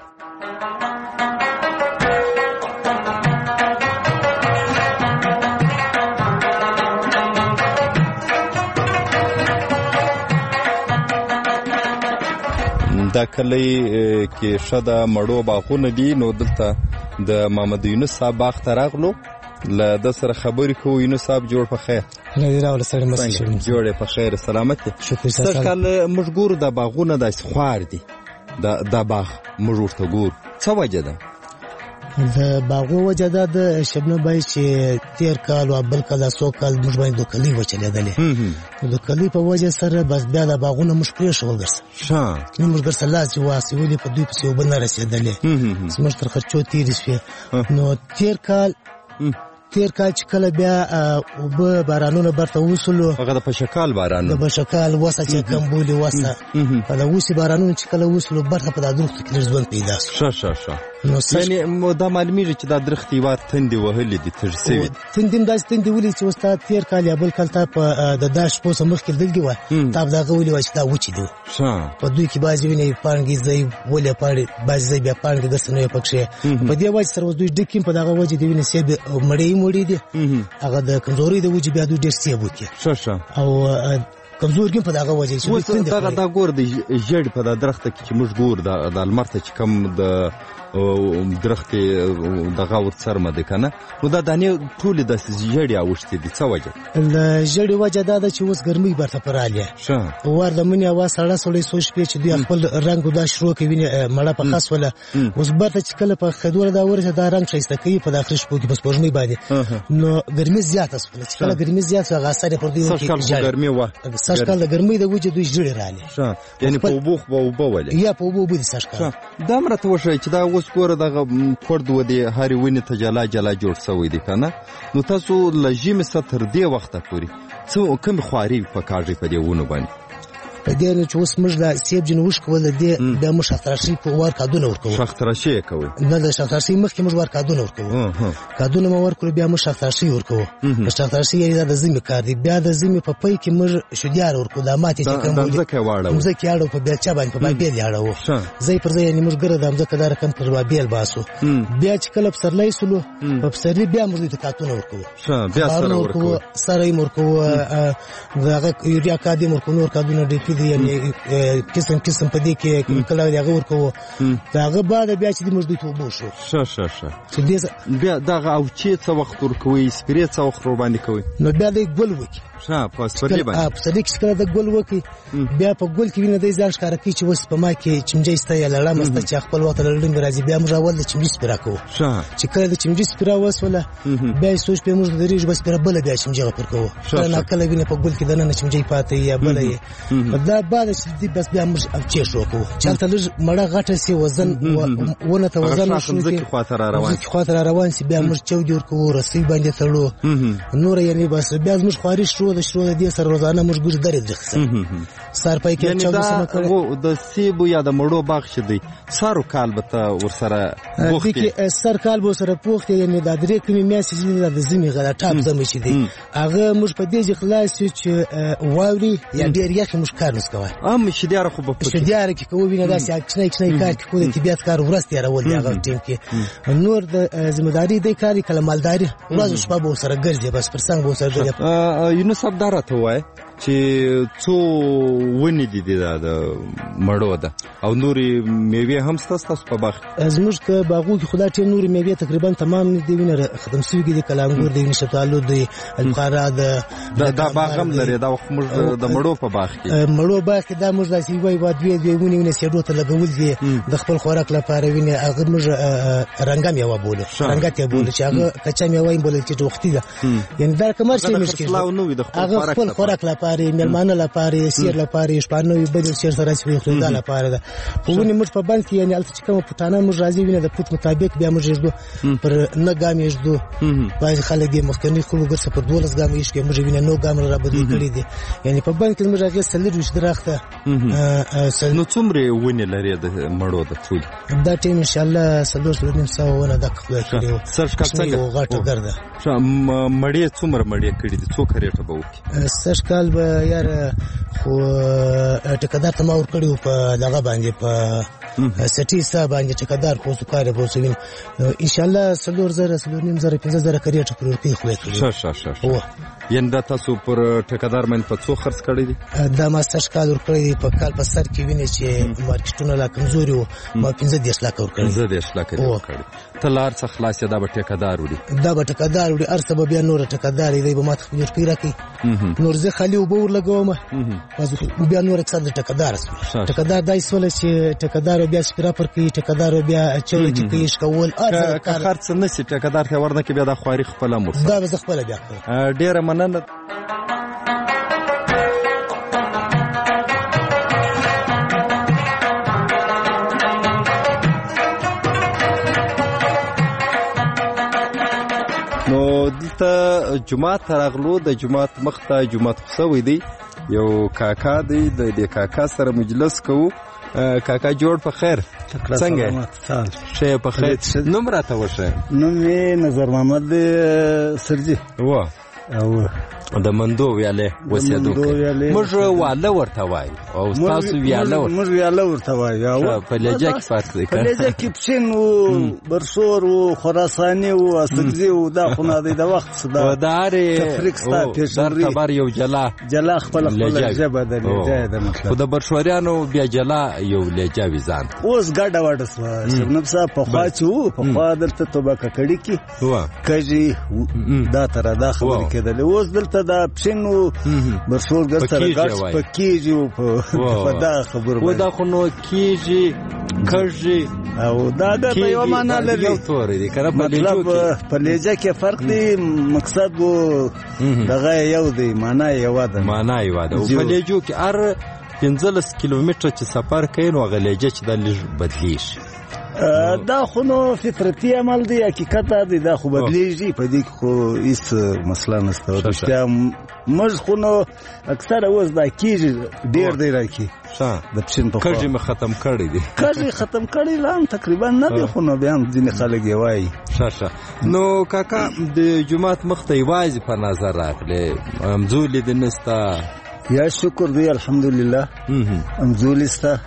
دا کلی کې ښه د مړو باغونه دي نو دلته د محمد یونس صاحب باغ ته راغلو له ده سره خبرې کوو یونس صاحب جوړ په خیر جوړ په خیر سلامت دی سږ کال موږ ګورو دا باغونه داسې خوار دي دا باغ موږ ورته ګورو څه وجه ده د باغو وجه ده د شبنم بای چې تیر کال او بل کال څو کال موږ باندې دوکلي وچلېدلې دوکلي په وجه سره بس بیا د باغونه موږ پرېښول ګرځه ښه نو موږ ګرځه لاس واسولې په دوی پسې اوبه نه رسېدلې زموږ تر خرچو تېرې شوې نو تیر کال تیر کال چې کله بیا اوبه بارانونه برته وسولو هغه د پشکال بارانونه د پشکال وسه چې کم بولي وسه په د اوسې بارانونه چې کله وسولو برته په دا درختو کې لږ ژوند پیدا شو ښه ښه ښه یعنې دا معلومیږي چې دا درختې یوار تندې وهلې دي تږ سوي دي تندې هم داسې تندې ولي چې اوس تا تېر کال یا بل کال تا په د دا شپو څه مخکې دلګې وه تا په دغه ولي وه چې دا وچې دي په دوی کې بعضې وینې پاڼګې ځای ولې پاڼې بعضې ځای بیا پاڼګې داسې نه وې پکښې په دې وجې سره اوس دوی ډکې په دغه وجې د وینې سیب مړې مړې دي هغه د کمزورۍ د وجې بیا دوی ډېر سیب وکړي ښه ښه او کمزورګي په دغه وجه چې اوس دغه دا ګور د ژړ په د درخته کې چې موږ ګور د المر ته چې کم د درخت دغه ورڅرمه ده کنه نو دا دانه ټول د ژړې اوشتي دي څه وجه د ژړې وجه دا ده چې اوس ګرمي برته پراله شه ور د منی اواز سړه سړې سوچ په چې دوی خپل رنگ دا شروع کوي مړه په خاص ولا اوس برته چې کله په خدوره دا ورته دا رنگ شایسته کوي په داخل شپو کې بس پوجمي باندې نو ګرمي زیاته سول چې کله ګرمي زیات هغه اثر پر دوی کې ګرمي و سرکال د ګرمي د وجه دوی ژړې رااله شه یعنی په وبوخ په وبو ولې یا په وبو بده سرکال دا مرته وشي چې دا اوس ګوره دغه پرد و دی هاري ونی ته جلا جلا جوړ شوی دی کنه نو تاسو لژیم ستر دی وخت پوري څو کوم خواري په کاږي په دی ونه باندې په دې نه چې اوس موږ د سیب جنوش کول دي د مشخترشي په ور کادونه ورکو شخترشي کوي نه د شخترشي مخکې موږ ور کادونه ورکو کادونه مو ورکو بیا موږ شخترشي ورکو شخترشي یې د زمي کار دی بیا د زمي په پي کې موږ شډیار ورکو د ماتې چې کوم د ځکه واړو ځکه یاړو په بیا چا باندې په بیل یاړو زې پر ځای موږ ګره د ځکه دار کم پر بیل باسو بیا چې کله سرلای سلو په سرلی بیا موږ د کاتونه ورکو بیا سره ورکو سره یې ورکو دغه یوریا کادي ورکو نور کادونه دی یعنی قسم قسم په دې کې کله هغه ورکو هغه بعد بیا چې موږ دوی ته وبو شو شه شه شه بیا دغه او چې څو وخت ورکوي سپری څو وخت ور باندې کوي نو بیا د ګل وکی شه په سپری باندې په سړي کې کله د ګل وکی بیا په ګل کې ویني د ځان ښکار کوي چې وس په ما کې چمجي ستای لړا مست چې خپل وخت لړم راځي بیا موږ اول د چمجي سپرا کوو شه چې کله د چمجي سپرا وسوله بیا سوچ په موږ د ریج بس پر بل بیا چمجي پر کوو کله کله ویني په ګل کې د نن چمجي پاتې یا بل یې دا بعد چې دی بس بیا موږ اچې شو کو چلته لږ مړه غټه سي وزن ونه ته وزن شو کې خاطر روان کی خاطر روان سي بیا موږ چو جوړ کو رسي باندې تړو نور یعنی بس بیا موږ خواري شروع د شروع د سر روزانه موږ ګور درې ځخ سار پای کې چو سم کړو د سیبو یا د مړو باغ شدي سارو کال به ورسره بوخت کې سر کال به سره پوخت یعنی د درې کمی میاسې د زمي غلا ټاپ زمي شي دي هغه موږ په دې خلاص چې واوري یا ډیر یخ موږ کار نسکوي ام شدیار خو په شدیار کې کوو ویني داسې اکشنای اکشنای کار کې کوو طبيعت کار ورسته راول دی هغه ټیم کې نور د ځمداري د کاری کله مالداري ورځ شپه به سره ګرځي بس پر څنګه به سره ګرځي یونس ابدار ته وای چې څو ونی دي د مړو ده او نوري میوه هم ستاسو په باغ زموږ که باغو کې خدای ته نوري میوه تقریبا تمام دي ویني ختم شوی دي کلانګور دي نشټالو دي القاره د دا باغ هم لري دا موږ د مړو په باغ کې مړو باغ کې دا موږ داسې وای واد وی دی ونی ونی سیډو ته لګول دي د خپل خوراک لپاره ویني هغه موږ رنګا میوه بوله رنګا ته بوله چې هغه کچا میوه بوله چې وختي ده یعنی دا کومر شي مشکل هغه خپل خوراک لپاره مېلمانه لپاره سیر لپاره شپانوي بدل سیر سره سوي خو دا لپاره ده په ونی موږ په باندې کې یعنی الته چې کوم پټانه موږ راځي ویني د پټ مطابق بیا موږ یزدو پر نه ګام یزدو باید خلک دې مخکنی خلک ګرځي پر دولس ګام یې کې موږ ویني نو ګام را بدل کړی دي یعنی په باندې کې موږ راځي سلیر وش درخته نو څومره ونی لري د مړو د ټول دا ټیم ان شاء الله سلور سلور نیم سو ونه د خپل کړو سرچ کړه غاټه ګرځه مړی څومره مړی کړی دي څو کریټه به وکي سرچ کال به یار خو ټکدار ته ما ور کړیو په دغه باندې په سټي صاحب باندې ټکدار خو کار به وسوین ان شاء الله سلور زره سلور نیم زره پنځه زره کریټه پرور کې خو کړی شه شه شه یند تاسو پر ټکدار باندې په څو خرڅ کړی دي دا ما سرچ کال ور کړی په کال په سر کې ویني چې مارکیټونه لا کمزوري وو ما پنځه دیش لاک ور کړی پنځه دیش لاک ور کړی تلار څخه خلاص دا به ټکدار وړي دا به ټکدار وړي ارسه به بیا نور ټکدار دی به ماته خبر پیرا کی نور زه خالي وبور لګوم بیا نور اکثر د ټکدار ټکدار دای سول چې ټکدار بیا سپرا پر کی ټکدار بیا چول چې کیش کول ارزه خرڅ نه سي ټکدار ته ورنه کې بیا د خواري خپل مور دا به خپل بیا ډیره مننه نو دلته جمعه راغلو د جمعه مخته جمعه خصوي دی یو کاکا دی د دې کاکا سره مجلس کوو کاکا جوړ په خیر څنګه شه په خیر نوم راته وشه نوم یې نظر محمد سرجي وا او د مندو ویاله وسیدونکي موږ واله ورته وایو او تاسو ویاله موږ ویاله ورته وایو. په لهجه کې فرق دی. په لهجه کې پښین او برسور او خراساني او استګزي او دا خو نه دی د وخت صدا وداري تفریق ستا پیشوري خبر یو جلا جلا خپل خپل ژبه د لهجه د مطلب. خو د برشوریانو بیا جلا یو لهجه ویزان اوس ګډه وډه سو شبنم صاحب په خوا چو په خوا دلته توبه کړي کی کجی دا تر دا خبر کېدل. اوس دلته دا پښینو برسور ګر سره ګرځ پکېږي په دا خبر و دا خو نو کېږي کږي او دا د یو معنا لري یو تور دی کنه مطلب په لهجه کې فرق دی مقصد وو دغه یو دی معنا یو ده معنا یو ده. په لهجو کې ار پنځلس کیلومتره چې سفر کوي نو غلېجه چې د لږ بدلیږي. دا خو نو فطرتي عمل دی حقیقت دی دا خو بدلیږي په دې خو هیڅ مسله نشته. رښتیا موږ خو نو اکثر اوس دا کېږي ډېر دی راکې د پښین په کږي مې ختم کړی دی کږي ختم کړی لا هم تقریبا نه دی خو نو بیا هم ځینې خلک یې وایي. ښه ښه نو کاکا د جومات مخ ته یوازې په نظر راغلی همزولي دې نسته؟ یا شکر دی الحمدلله همزولي سته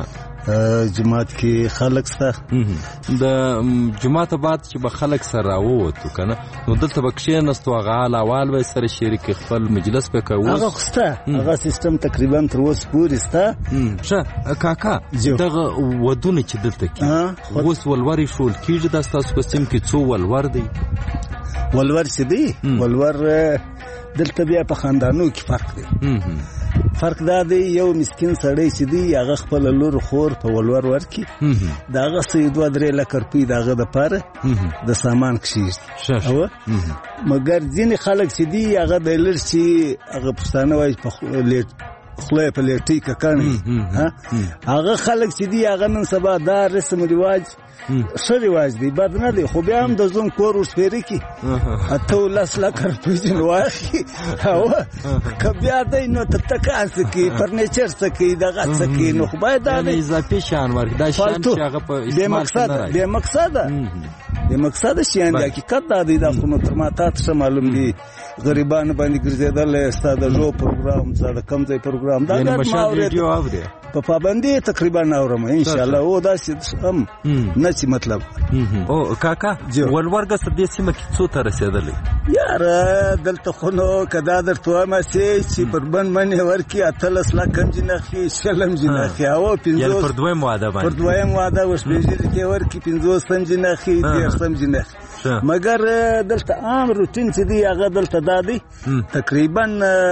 جماعت کې خلک سته. د جماعت بعد چې به خلک سره راووتو کنه نو دلته به کښېناستو هغه حال احوال به سره شریک خپل مجلس به کوو. هغه خو سته هغه سیستم تقریبا تر اوسه پورې سته. ښه کاکا دغه ودونه چې دلته کېږي اوس ولورې شول کېږي دا ستاسو په سیم کې څو ولور دی؟ ولور چې دی ولور دلته بیا په خاندانو کې فرق دی. فرق دا دی یو مسکین سړی چې دی هغه خپل لور خور په ولور ورکي دا هغه سې دوه درې لک روپۍ د هغه دپاره د سامان کښېږدي او مګر ځینې خلک چې دی هغه د لر چې هغه پښتانه وایي په خوله په لیټۍ ککڼي هغه خلک چې دی هغه نن سبا دا رسم رواج ښه رواج دی بد نه دی خو بیا هم د زوم کور ورسپېرې کړي اته ولس لکه روپۍ ځینې واخلي او که بیا دی نو ته تکان څه کوي فرنیچر څه کوي دغه څه کوي نو خو باید دا دی اضافي شیان ورکړي دا شیان چې هغه په استعمال کې نه راځي بې مقصده بې مقصده شیان دی حقیقت دا دی دا خو نو تر ما تا ته ښه معلوم دي غریبانو باندې ګرځېدل ستا د ژو پروګرام ستا د کم ځای پروګرام دا ګډ په پابندي تقریبا اورم انشاءالله او داسې هم نه چې مطلب او کاکا ولورګه دې سیمه کې څو ته رسېدلی؟ یاره دلته خو نو که دا درته وایم چې پر بند منې ورکړي اتلس لکه هم جناخي شل هم جناخي او پنځوس پر دویم واده باندې پر دویم واده وشپېژلي کې ورکړي پنځوس هم جناخي دېرش هم جناخي مګر دلته عام روټین چې دی هغه دلته دا دی تقریبا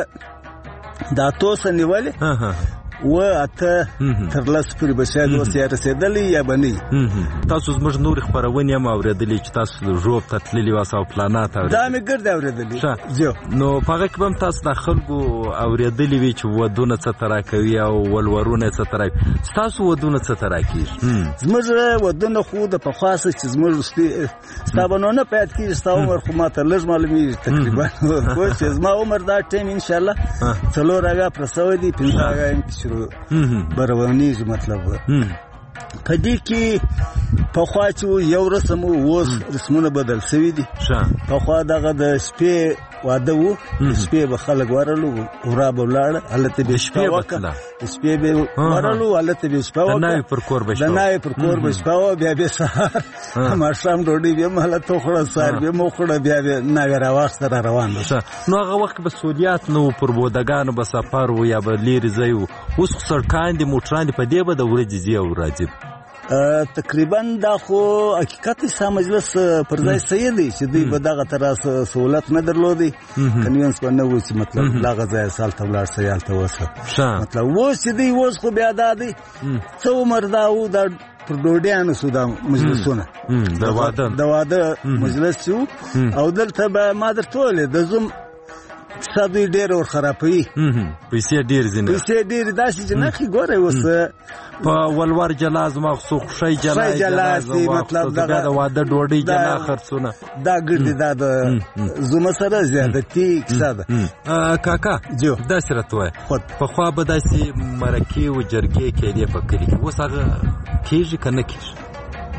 دا توسه نیولې و اته تر لس پورې به شاید اوس یا رسېدلی یا به نه تاسو زموږ نورې خپرونې هم اورېدلې چې تاسو ژوب ته تللي واسو او پلانات اورېدلي دا مې ګرد اورېدلي نو په هغه کې به هم تاسو د خلکو اورېدلي وي چې ودونه څه ته راکوي او ولورونه څه ته راکوي ستاسو ودونه څه ته راکېږي؟ زموږ ودونه خو د پخوا څه چې زموږ ستا به نو نه پیاد کېږي ستا عمر خو ما ته لږ معلومېږي تقریبا خو چې زما عمر دا ټایم انشاءالله څلور هغه پرسوی دي پنځه هغه یم کې بروانیږي مطلب په دې کې پخوا چې یو رسم اوس رسمونه بدل شوي دي پخوا دغه د شپې واده و شپې به خلک ورلو ورا به ولاړه هلته به شپه وکړه شپې به ورلو هلته به شپه وکړه د ناوې پر کور به شپه د ناوې پر کور به شپه وه بیا به سهار ماښام ډوډۍ بیا هم هلته وخوړه سهار بیا م وخوړه بیا به ناوې راواخېسته را روان ده نو هغه وخت کې به سهولیات نه و پر بودګانو به سفر و یا به لرې ځای و اوس خو سړکان دي موټران دي په دې به د ورځې ځي او راځي تقریبا دا خو حقیقت سا مجلس پر ځای صحیح دی چې دوی به دغه طرح سهولت نه درلودی کنوینس به نه و چې مطلب دغه ځای سال ته ولاړ سئ هلته اوسه مطلب اوس چې دی اوس خو بیا دا دی څه عمر دا و دا پر ډوډیانو سو دا مجلسونه د واده مجلس چې او دلته به ما درته ویلې د زوم اقتصاد دوی ډېر ور خرابوي پیسې ډېر ځینې پیسې ډېرې داسې چې نښې ګورئ اوس په ولور جلا زما خو خوشی جلا جلا مطلب بیا د واده ډوډۍ جلا خرڅونه دا ګرځي دا د زما سره زیادتي کیسه ده کاکا داسې راته وایه پخوا به داسې مرکې و جرګې کېدې په کلي کې اوس هغه کېږي که نه کېږي؟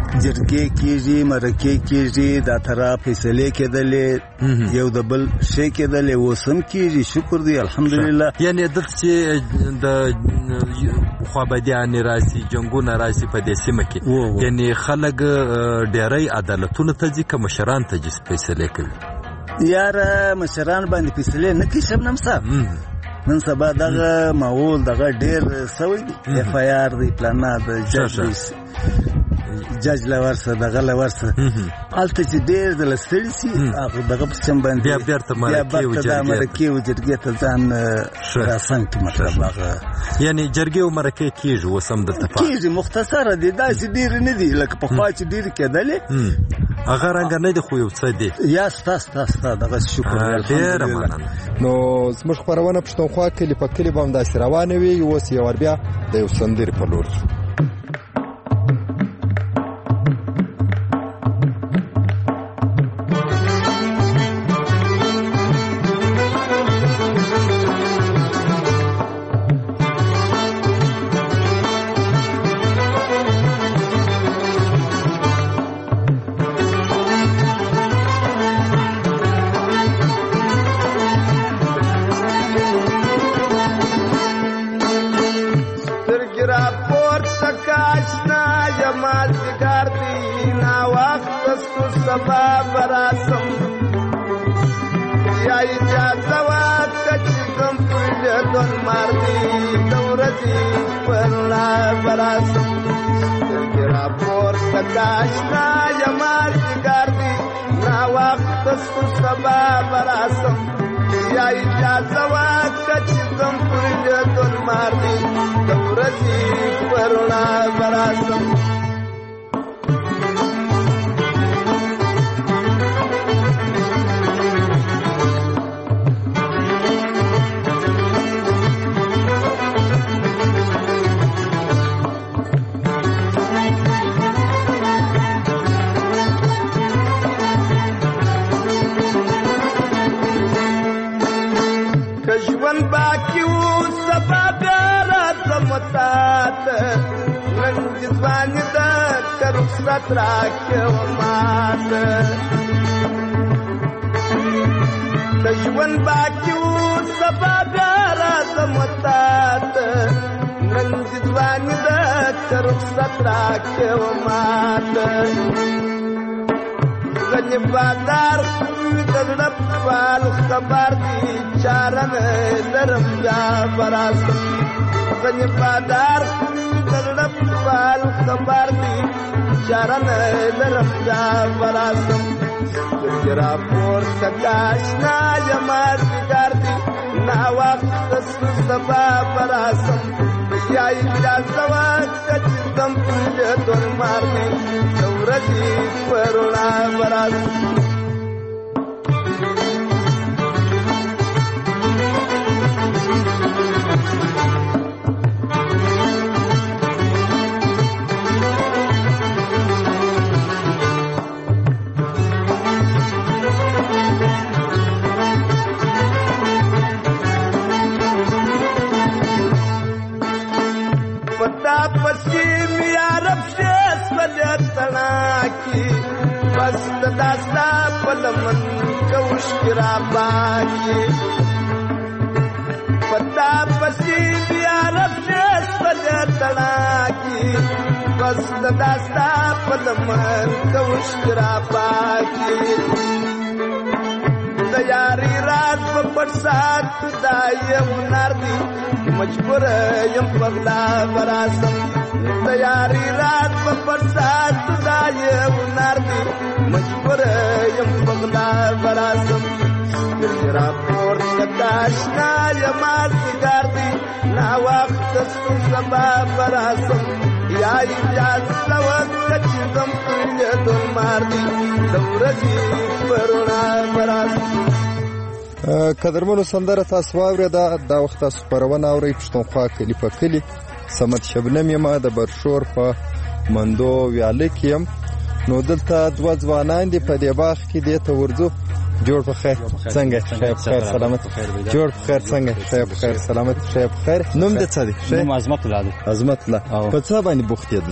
جرګې کېږي مرکې کېږي دا ترا فیصلې کېدلې یو د بل شی کېدلې اوس هم کېږي شکر دی الحمدلله. یعنې دلته چې د خوابدیانې راسي جنګونه راسي په دې سیمه کې یعنې خلک ډېری عدالتونو ته ځي که مشران ته ځي فیصلې کوي؟ یاره مشران باندې فیصلې نه کوي شبنم صاحب. نن سبا دغه ماحول دغه ډېر سوی دی اف آی آر دی پلانا د جج دی جج لورسه دغه لورسه هلته چې ډېر د لستړي سي دغه په سم باندې بیا بیرته مرکې و جرګې ته ځان راسن کې مطلب هغه یعنې جرګې و مرکې کېږي اوس هم دلته کېږي مختصره دي داسې ډېرې نه دي لکه پخوا چې ډېرې کېدلې هغه رنګه نه دي خو یو څه دي یا ستا ستا ستا دغه شکر ډېره مننه. نو زموږ خپرونه پښتونخوا کلي په کلي به همداسې روانه وي. اوس یو ور بیا د یو سندرې په لور قدرمنو سندره تاسو واورېده. دا وخت تاسو خپرونه اورئ پښتونخوا کلي په کلي. صمد شبنم یم د برشور په مندو ویاله کې یم. نو دلته دوه ځوانان دي په دې باغ کې دې ته ورځو. جوړ په خیر څنګه خیر خیر سلامت جوړ په خیر څنګه خیر خیر سلامت خیر خیر. نوم دې څه دی؟ نوم عظمت الله دی. عظمت الله په څه باندې بوخت یې دلته؟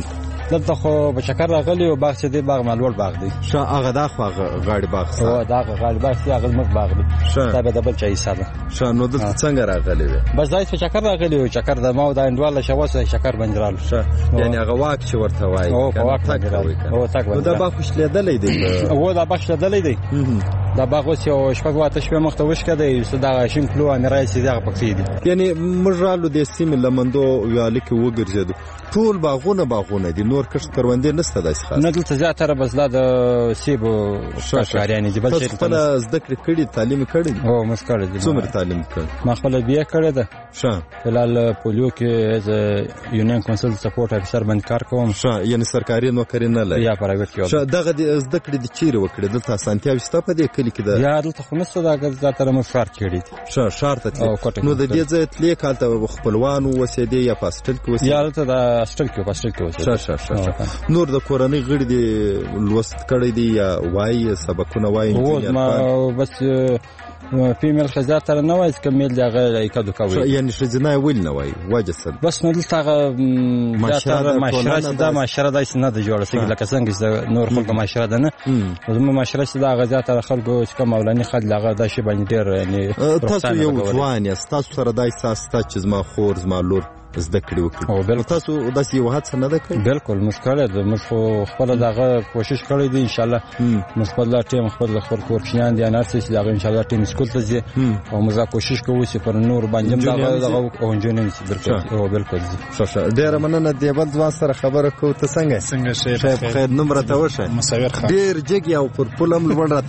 دلته خو په چکر راغلی او باغ چې دی باغ مالوړ باغ دی شه هغه دا خو غاړي باغ او دا غاړي باغ دی هغه مخ باغ دی دا به د بل چا حساب شه نو دلته څنګه راغلی وي بس دای په چکر راغلی او چکر د ما د انډواله شوسه چکر بنجرال شه یعنی هغه واک چې ورته وایي او واک بنجرال او تک نو دا باغ خوشلیدلې دی او دا باغ خوشلیدلې دی دا باغ اوس یو شپږ واته شپه مخته وشکه دی دا شین کلو ان راځي دا پکې دي یعنی مجرالو د سیمې لمندو ویاله کې وګرځیدو ټول باغونه باغونه دي نور کښت کروندې نشته داسې خاص نه دلته زیاتره بس دا د سیب شاکاریان دي بل څه خپل زده کړې کړي تعلیم کړي او مسکړه دي څومره تعلیم کړي ما خپل بیا کړی ده ښه فلال پولیو کې از یونین کونسل سپورټ افسر باندې کار کوم ښه یعنی سرکاري نوکری نه لري یا پرایویټ کې ښه دغه زده کړې د چیرې وکړې دلته اسانتیاوې شته په دې کلي کې ده یا دلته خو نشته دا زیاتره مو ښار کې دي ښه ښار ته نو د دې ځای تلې کالته خپلوانو وسیدې یا پاستل کې وسیدې یا دلته د استل کې پاستل کې وسیدې ښه ښه ښه نور د کورنۍ غړي دي لوست کړی دي یا وایي سبقونه وایي ما بس فیمیل خزات تر نه وایي کمیل دغه ایکادو کوي یعنی شزنه ویل نه وایي وجه سره بس نو دلته معاشره معاشره دا معاشره دای نه د جوړه سګ لکه څنګه چې نور خلک معاشره ده نه زموږ معاشره چې دا غزات تر خلکو چې کوم مولاني خل لغه دا شی باندې ډیر یعنی تاسو یو ځوان یاست تاسو سره دای تاسو چې زما خور زما لور زده کړې وکړي او بل تاسو داسې یو هڅه نه ده کړې بالکل مسکړه د مخ خپل دغه کوشش کړی دی ان شاء الله مثبت ټیم خپل خپل کورشیان دي نه چې دغه ان شاء الله ټیم سکول ته ځي او موږ کوشش کوو چې پر نور باندې دغه دغه او انجینیر بالکل او بالکل ښه ډیر مننه دی بل ځوان سره خبره کو ته څنګه څنګه شي په خیر نمبر ته وشه مصور خان ډیر جګ یو پر پولم لوړ راته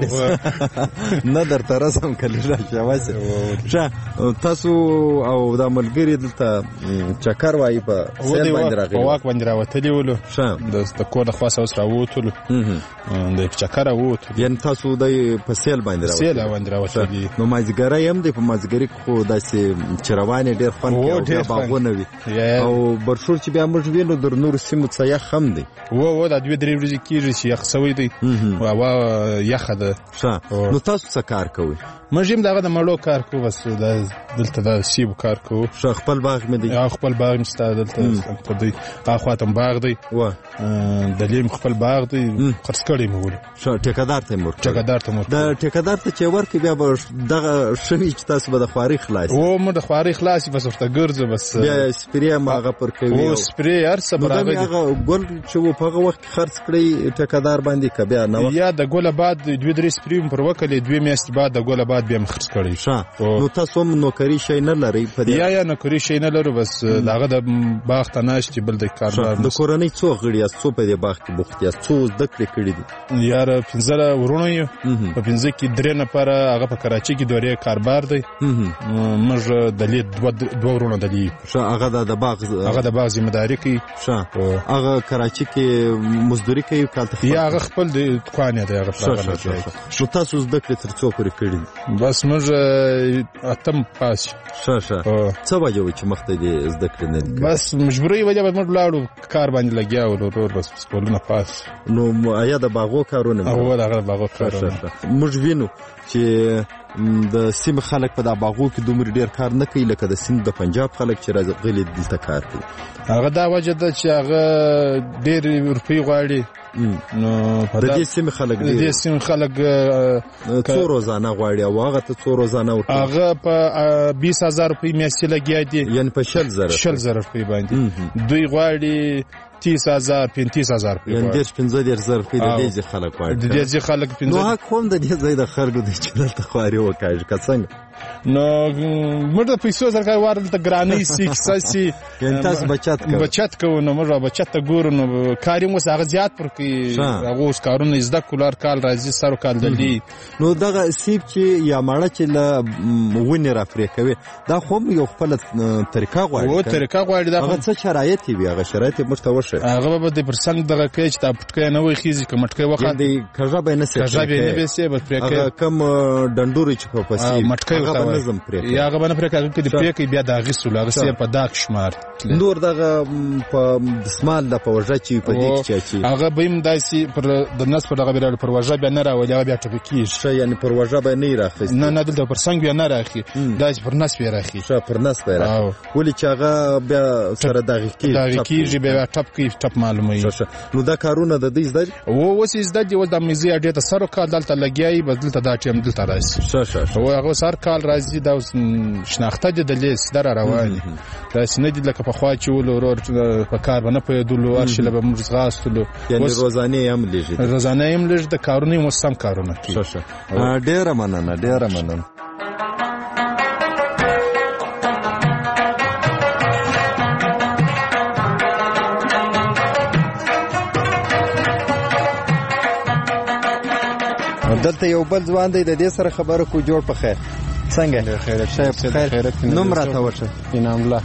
ولاړ نه درته رسم کلی راځي واسه ښه تاسو او د ملګری دلته چکر وای په سیل باندې راغلی په واک باندې راوتلی ولو ښه د کور د خاصه اوس راوتلو د چکر راوتلو یعنی تاسو د په سیل باندې راوتلی سیل باندې راوتلی نو مازیګری هم د په مازیګری خو داسې چروانې ډیر خوند کوي باغونه وي او برشور چې بیا موږ وینو در نور سیمو څخه یخ هم دی و و دا دوی درې ورځې کېږي چې یخ سوی دی او هوا یخه ده ښه نو تاسو څه کار کوئ موږ هم دغه د مړو کار کوو بس دلته د سیبو کار کوو ښه خپل باغ مې دی خپل باغ مې ستا دلته په دی اخواته باغ دی و د لیم خپل باغ دی خرڅ کړی مې ولې ښه ټیکادار ته مور ټیکادار ته مور د ټیکادار ته چې ورکې بیا به دغه شوي چې تاسو به د خواري خلاص او مې د خواري خلاص بس ورته ګرځو بس بیا سپری هغه پر کوي او سپری هر څه برابر هغه ګل چې و په هغه وخت خرڅ کړی ټیکادار باندې ک بیا نو یا د ګل بعد دوی درې سپری پر وکړي دوی میاشتې بعد د ګل بعد بیا خرڅ کړی ښه نو تاسو هم نوکری شي نه لري په یا یا نوکری شي نه لرو بس دغه د باغ ته ناشتي بل د کاروبار د کورنۍ څو غړي یا څو په دې باغ کې بوخت یا څو زده کړې کړې دي یار پنځه ورونه یو په پنځه کې درې نفر هغه په کراچي کې دوه کاربار دی موږ د لید دوه ورونه دي ښه هغه د باغ هغه د باغ ذمہ داری کوي ښه هغه کراچي کې مزدوري کوي کاته یا هغه خپل د دکان دی هغه ښه نو تاسو زده کړې تر څو پورې کړې بس موږ اتم پاس ښه ښه څه وجه و چې مخته دې زده کړې نه بس مجبوري وجه به موږ لاړو کار باندې لګیا و ورور بس سکولونه پاس نو آیا د باغو کارونه او دغه باغو کارونه موږ وینو چې د سیم خلک په د باغو کې دومره ډیر کار نه کوي لکه د سیم د پنجاب خلک چې راځي دلته کار کوي هغه دا وجه ده چې هغه ډیر روپی غواړي نو د دې سیم خلک د دې سیم خلک څو روزانه غواړي او هغه ته څو روزانه ورکوي هغه په بیس هزار روپۍ میاشتې لګیا دي یعنی په شل زره شل زره روپۍ باندې دوی غواړي تیس هزار پینتیس هزار روپۍ یعنی دیش پنځه دیرش زره روپۍ د دې خلک غواړي د دې خلک پنځه نو حق هم د دې ځای د خلکو د چلته خواري وکړي که څنګه نو موږ د پیسو سره وارد ته ګرانۍ سي کساسي یعنی تاسو بچت کوئ بچت کوو نو موږ بچت ته ګورو نو کاریم اوس هغه زیات پر کوي هغه اوس کارونه زده کولار کال راځي سر کال دلی نو دغه سیب چې یا ماړه چې له ونی را پرې کوي دا خو یو خپل طریقه غواړي او طریقه غواړي دا هغه څه شرایط وي هغه شرایط مرته وشه هغه به د پرسنګ دغه کې چې تا پټکې نه وي خيزي کوم مټکې وخت دی کژا به نه سي کژا به نه به سي به پرې کوي کم ډندوري چې په پسي مټکې نظم پرې یا هغه باندې پرې کړه چې پرې کې بیا د غسل هغه سیر په داغ شمار نور دغه په دسمال د پوجا چې په دې کې چې هغه بیم داسي پر د نس پر دغه بیرل پر وجه بیا نه راولي هغه بیا ټپکی شي یعنی پر وجه به نه راخي نه نه دلته پر څنګه بیا نه راخي داسي پر نس بیا راخي شه پر نس بیا راخي ولې چې هغه بیا سره دغه کې دغه کې بیا ټپ کې ټپ معلومه نو دا کارونه د دې زده و اوس زده دی و د مزي اډې ته سره کال دلته لګیای بدلته دا ټیم دلته راځي شه شه او هغه سر کال راځي دا شناخته د لیس در رواني دا سنه دي لکه په خوا چې ولور په کار باندې په دلو ارشله به موږ غاستلو یعنی روزانه هم لږه روزانه هم لږه د کارونه مستم کارونه شه شه ډېر مننه ډېر مننه دلته یو بل ځوان دی د دې سره خبره کو جوړ په خیر څنګه خیر نوم راته وشه انعام الله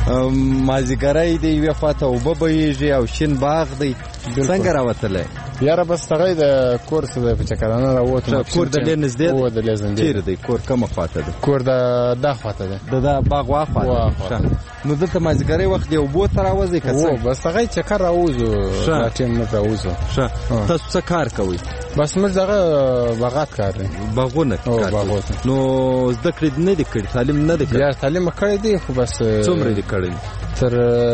مازیګرای دی یو خواته او ببېږي او شین باغ دی څنګه راوتله یاره بس هغه د کور څخه په چکرانه راوته کور د لنز دی او د لزن دی چیر دی کور کومه خواته دی کور د د خواته دی د د باغ واخواته نو دلته مازیګرای وخت دی او بو تر اوازې کڅ بس هغه چکر راوځو دا ټیم نه راوځو تاسو څه کار کوئ بس موږ دغه باغات کار باغونه کار نو زده کړې نه دي کړې تعلیم نه دي کړې یا تعلیم کړې دي خو بس څومره دي کړې تر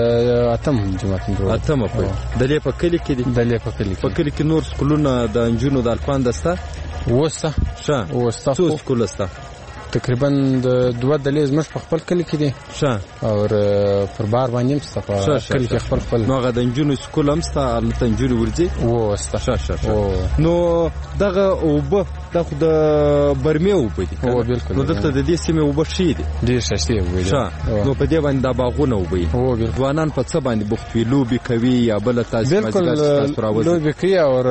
اتم جماعت نو اتم په دلې په کلی کې دي دلې په کلی په کلی کې نور سکولونه د انجونو د الفان دسته وسته شه وسته څو سکول سته تقریبا د دوه دلې زمش په خپل کلی کې دي شه او پر بار باندې مست په کلی کې خپل خپل نو غد انجونو سکول هم سته البته انجونو ورځي وسته شه شه نو دغه او به دا خو د برمه وبدي او بالکل نو دلته د دې سیمه وبشي دي ډیر شته وبدي نو په دې باندې د باغونه وبي او ځوانان په څه باندې بوخت وی لوبي کوي یا بل تاسو بالکل لوبي کوي او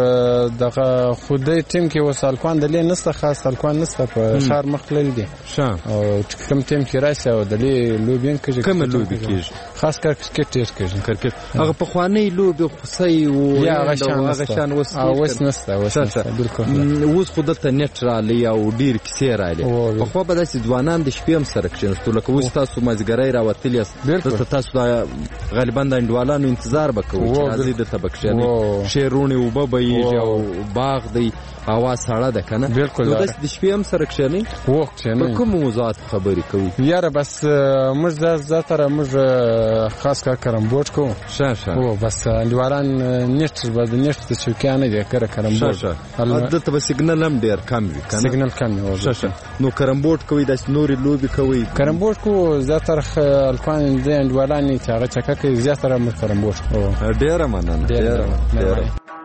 دغه خودي ټیم کې وسالکوان د لې نسته خاص سالکوان نسته په شهر مخلل دي شه او کوم ټیم کې راځي او د لې لوبین کې کوم لوبي کېږي خاص کر کرکټ ډیر کېږي کرکټ هغه په خواني لوبي خصي او هغه شان وس او وس نسته وس بالکل اوس خود ته نت رالی او ډیر کیسې رالی په خو به داسې ځوانان د شپې هم سره کښېنستو لکه اوس تاسو مازیګرای راوتلي یاست دلته تاسو غالبا د انډوالانو انتظار به کوئ چې راځي دلته به کښېنئ شعرونې اوبه بهیږي او باغ دی هوا سړه ده که نه نو داسې د شپې هم سره کښېنئ په کومو موضوعاتو خبرې کوئ یاره بس موږ زیاتره موږ خاص کار کرمبوټ کوو شه شه بس انډوالان نېټ به د نېټ د چوکیا نه دی کره کرمبوټ دلته به سیګنل هم ډېر کم وي سیګنل کم وي شه شه نو کرمبوټ کوي داسې نورې لوبې کوي کرمبوټ کوو زیاتره الکوان د انډوالان چې هغه چکه کوي زیاتره موږ کرمبوټ کوو ډېره مننه ډېره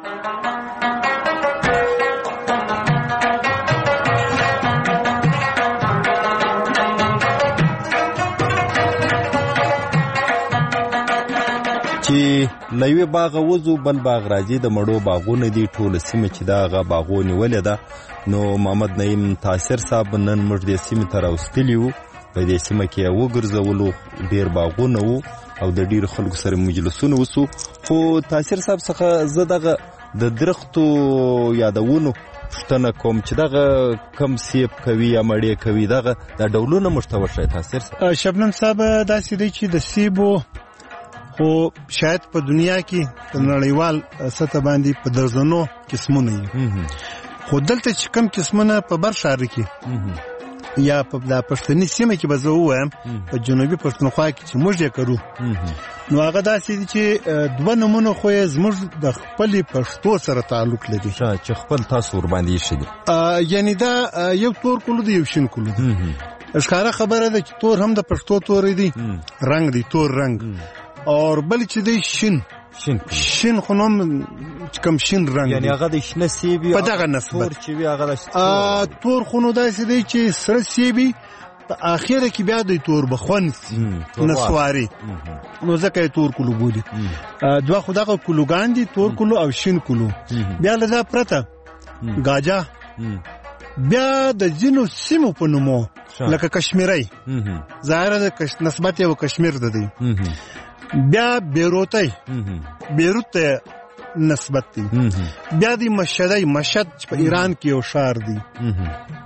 چې لوی باغ وځو بل باغ راځي د مړو باغونه دي ټول سیمه چې دا غا باغونه ولې ده نو محمد نعیم تاثیر صاحب نن موږ د سیمه تر اوستلی وو په دې سیمه کې وګرځولو ډیر باغونه وو او د ډیر خلکو سره مجلسونه وسو خو تاثیر صاحب څخه زه دغه د درختو یادونو شتنه کوم چې دغه کم سیب کوي یا مړې کوي دغه د ډولونه مشتور شي تاثیر صاحب شبنم صاحب دا سړي چې د سیبو خو شاید په دنیا کې په نړیوال سطح باندې په درزنو قسمونه دي خو دلته چې کم قسمونه په بر شهر کې یا په د پښتني سیمه کې به زه ووایم په جنوبي پښتونخوا کې چې موږ یې کرو نو هغه داسې دي چې دوه نومونه خو یې زموږ د خپلې پښتو سره تعلق لري چې خپل تاسو ورباندې ایښي دي یعنی دا یو تور کلو دی یو شین کلو دی ښکاره خبره ده چې تور هم د پښتو تورې دی رنګ دی تور رنګ اور بل چې دی شین شین شین خو نوم کم شین رنګ یعنی هغه د شنه سیبي په دغه نسبت تور چې وي هغه د تور خو نو داسې دی چې سره سیبي په اخره کې بیا د تور بخون نسواري نو ځکه یې تور کلو بولي دوه خو دغه کلوګان دي تور کلو او شین کلو بیا له دا پرته گاجا بیا د ځینو سیمو په نومو لکه کشمیري ظاهره د نسبت یو کشمیر ده دی بیا بیروتای بیروت ته نسبت دی بیا دی مشهدی مشهد په ایران کې یو ښار دی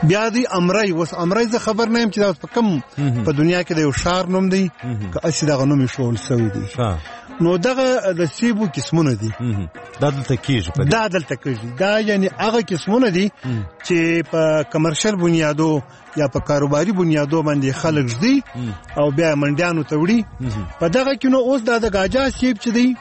بیا دی امرای وس امرای زه خبر نه یم چې دا په کم په دنیا کې د یو شار نوم دی که اسی دغه نوم شول سوی دی نو دغه د سیبو قسمونه دي دا دلته کېږي دا دلته کېږي دا یعنی هغه قسمونه دي چې په کمرشل بنیادو یا په کاروباري بنیادو باندې خلک ژدي او بیا منډیانو ته وړي په دغه کې نو اوس دا د گاجا سیب چې دی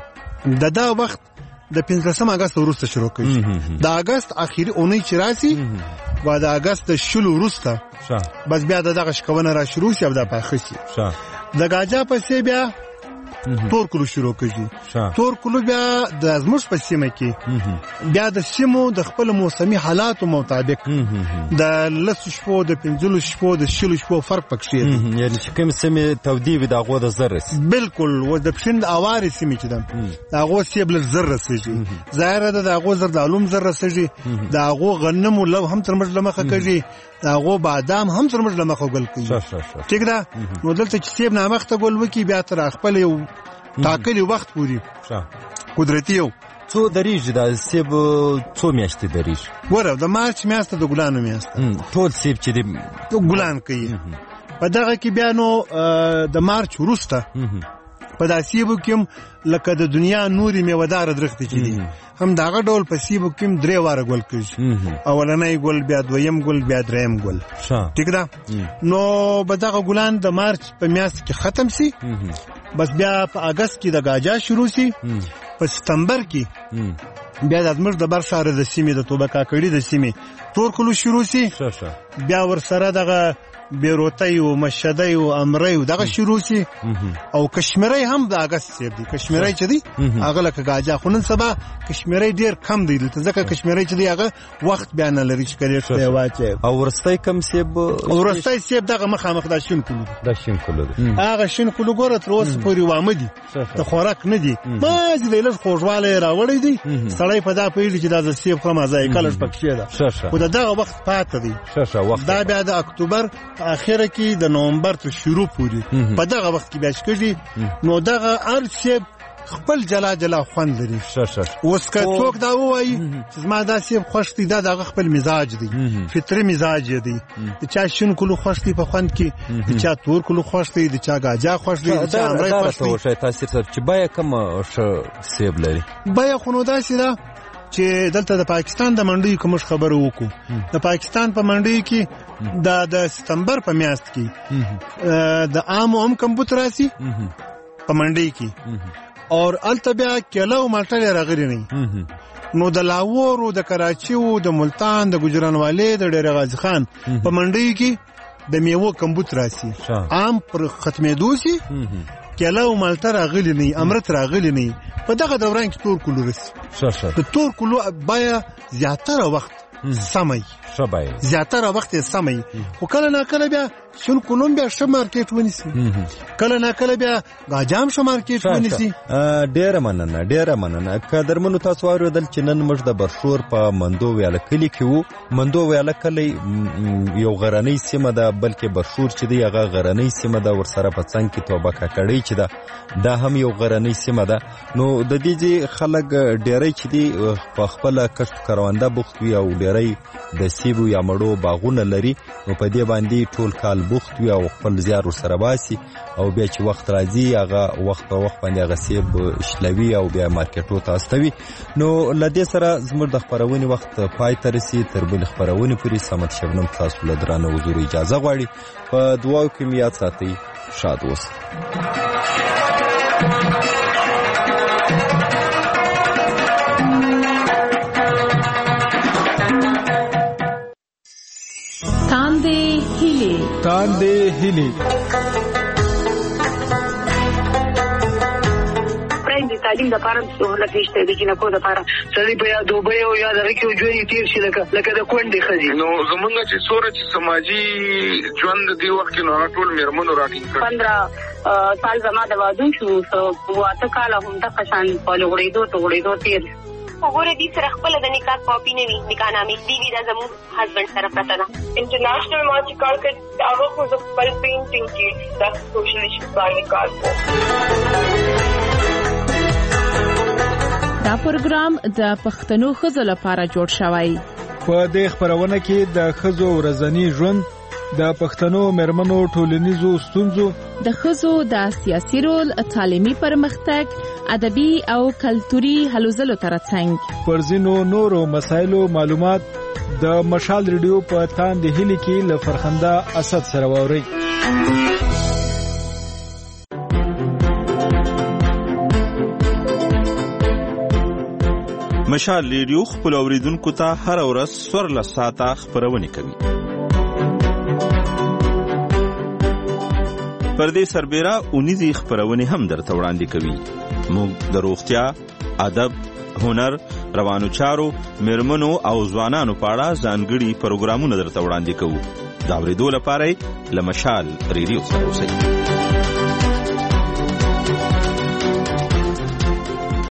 د دا وخت د پنځلسم اگست وروسته شروع کېږي د اگست اخیری اونۍ چې راسي و د اگست د شلو وروسته بس بیا دغه شکونه را شروع شي او دا پاخه شي د گاجا پسې بیا تور کلو شروع کېږي تور کلو بیا د زموږ په سیمه کې بیا د سیمو د خپل موسمي حالاتو مطابق د لسو شپو د پنځلو شپو د شلو شپو فرق پکې دی یعنی چې کوم سیمې تودې وي د هغو د زر رسي بالکل و د پښین د اوارې سیمې چې ده د هغو سیب لږ زر رسېږي ظاهره ده د هغو زردالو زر رسېږي د هغو غنمو لو هم تر موږ له مخه کېږي د هغو بادام هم تر موږ له مخه ګل کوي ټیک ده نو دلته چې سیب نامخته ګل وکړي بیا تر خپل یو ټاکلي وخت پورې قدرتي یو څو دریږي دا سیب څو میاشتې دریږي ګوره د مارچ میاشته د ګلانو میاشته ټول سیب چې دی ګلان کوي په دغه کې بیا نو د مارچ وروسته په دا سیبو کې لکه د دنیا نوري میوهدار درختې چې دي هم دغه ډول په سیبو کې درې واره ګل کېږي اولنی ګل بیا دویم ګل بیا دریم ګل ټیک ده نو به دغه ګلان د مارچ په میاشت کې ختم سي بس بیا په اگست کې د گاجا شروع سي په ستمبر کې بیا د زموږ د برشاره د سیمې د توبه کاکړي د سیمې تور کلو شروع سي بیا ورسره دغه بیروتی او مشدی او امری او دغه شروع سي او کشمیری هم د اگست سیب دي کشمیری چې دي هغه لکه گاجا خو نن سبا کشمیری ډیر کم دی ځکه کشمیری چې دی هغه وخت بیان لري چې کړي شوی واچي او ورستای کم سیب ورستای سیب دغه مخامخ د شین کلو د شین کلو هغه شین کلو ګوره تر اوسه پورې وامه دي د خوراک نه دي ما دې له خوږواله راوړی دي سړی په دا پیل چې د سیب خو مزه کلش پکې ده خو دغه وخت پاتې دی دا بیا د اکتوبر اخره کې د نومبر تر شروع پورې په دغه وخت کې بیا کېږي نو دغه هر سیب خپل جلا جلا خوند لري اوس که څوک دا وایي چې زما دا سیب خوښ دی دا دغه خپل مزاج دی فطري مزاج دی د چا شین کلو خوښ دی په خوند کې د چا تور کلو خوښ دی د چا گاجا خوښ دی د چا امری خوښ دی دا تاثیر چې بیا کوم سیب لري بیا خو نو داسې ده چې دلته د پاکستان د منډیو کوم خبره وکړو د پاکستان په منډیو کې د د ستمبر په میاشت کې د عام هم کمپیوټر راسي په منډی کې اور التبیا کله او مالټه راغلي نه نو د لاهور او د کراچي او د ملتان د ګجرانوالې د ډېر غازی خان په منډی کې د میوه کمپیوټر راسي عام پر ختمېدو سي کله او مالټه راغلي نه امرت راغلي نه په دغه دوران کې تور کلو رسي د تور کلو بیا زیاتره وخت سمي شبای زیاتره وخت سمي خو کله نه کله بیا شون کولم بیا ش مارکیټ ونیسي کله نه کله بیا غاجام ش مارکیټ ونیسي ډېر مننه ډېر مننه قدرمنو تاسو اوریدل چې نن موږ د برشور په مندو ویاله کلی کې وو مندو ویاله کلی یو غرنۍ سیمه ده بلکې برشور چې دی هغه غرنۍ سیمه ده ورسره په څنګ کې توبه کاکړی چې ده دا هم یو غرنۍ سیمه ده نو د دې خلک ډېری چې دی په خپل کشف کروانده بوخت وي او ډېری د سیبو یا مړو باغونه لري نو په دې باندې ټول کال بوخت وي او خپل زیار ورسره باسي او بیا چې وخت راځي هغه وخت په وخت باندې هغه سیب شلوي او بیا مارکیټو ته استوي نو له دې سره زموږ د خپرونې وخت پای ته رسي تر بلې خپرونې پورې صمد شبنم تاسو له درانه حضور اجازه غواړي په دعاو کې مې یاد ساتئ شاد اوسئ تاندې هیلې تعلیم د پاره سہولت نشته د جنکو د پاره سړي په یاد دوبه او یاد راکې جوړې تیر شي لکه لکه د کونډې خزي نو زمونږ چې سوره چې سماجی ژوند دی وخت نو ټول میرمنو راټینګ کړ پندرہ سال زما د وادو شو سو واته کال هم د قشان په لوړېدو ته وړېدو تیر وګوره دې سره خپل د نکاح کاپی نه وي نکاح نامې دی وی دا زمو هسبند سره پته ده انټرنیشنل ما چې کار کړ هغه خو د خپل پینټینګ کې د سوشل ایشوز باندې کار دا پروګرام د پښتنو ښځو لپاره جوړ شوی په دې خبرونه کې د ښځو ورځنی ژوند، د پښتنو مېرمنو ټولنیزو ستونزو، د ښځو د سیاسي رول، تعلیمي پرمختګ، ادبي او کلتوري هلو ځلو ترڅنګ پر ځینو نورو مسایلو معلومات د مشال ریډیو په تاندې هلي کې له فرخنده اسد سره واوري. مشال ریډیو خپل اوریدونکو ته هر ورځ څوارلس ساعته خبرونه کوي. پر دې سربېره اونیزي خبرونه هم درته وړاندې کوي. موږ د روغتیا، ادب، هنر، روانو چارو، مېرمنو او ځوانانو په اړه ځانګړي پروګرامونه درته وړاندې کوو. دا اورېدو لپاره له مشال ریډیو سره اوسئ.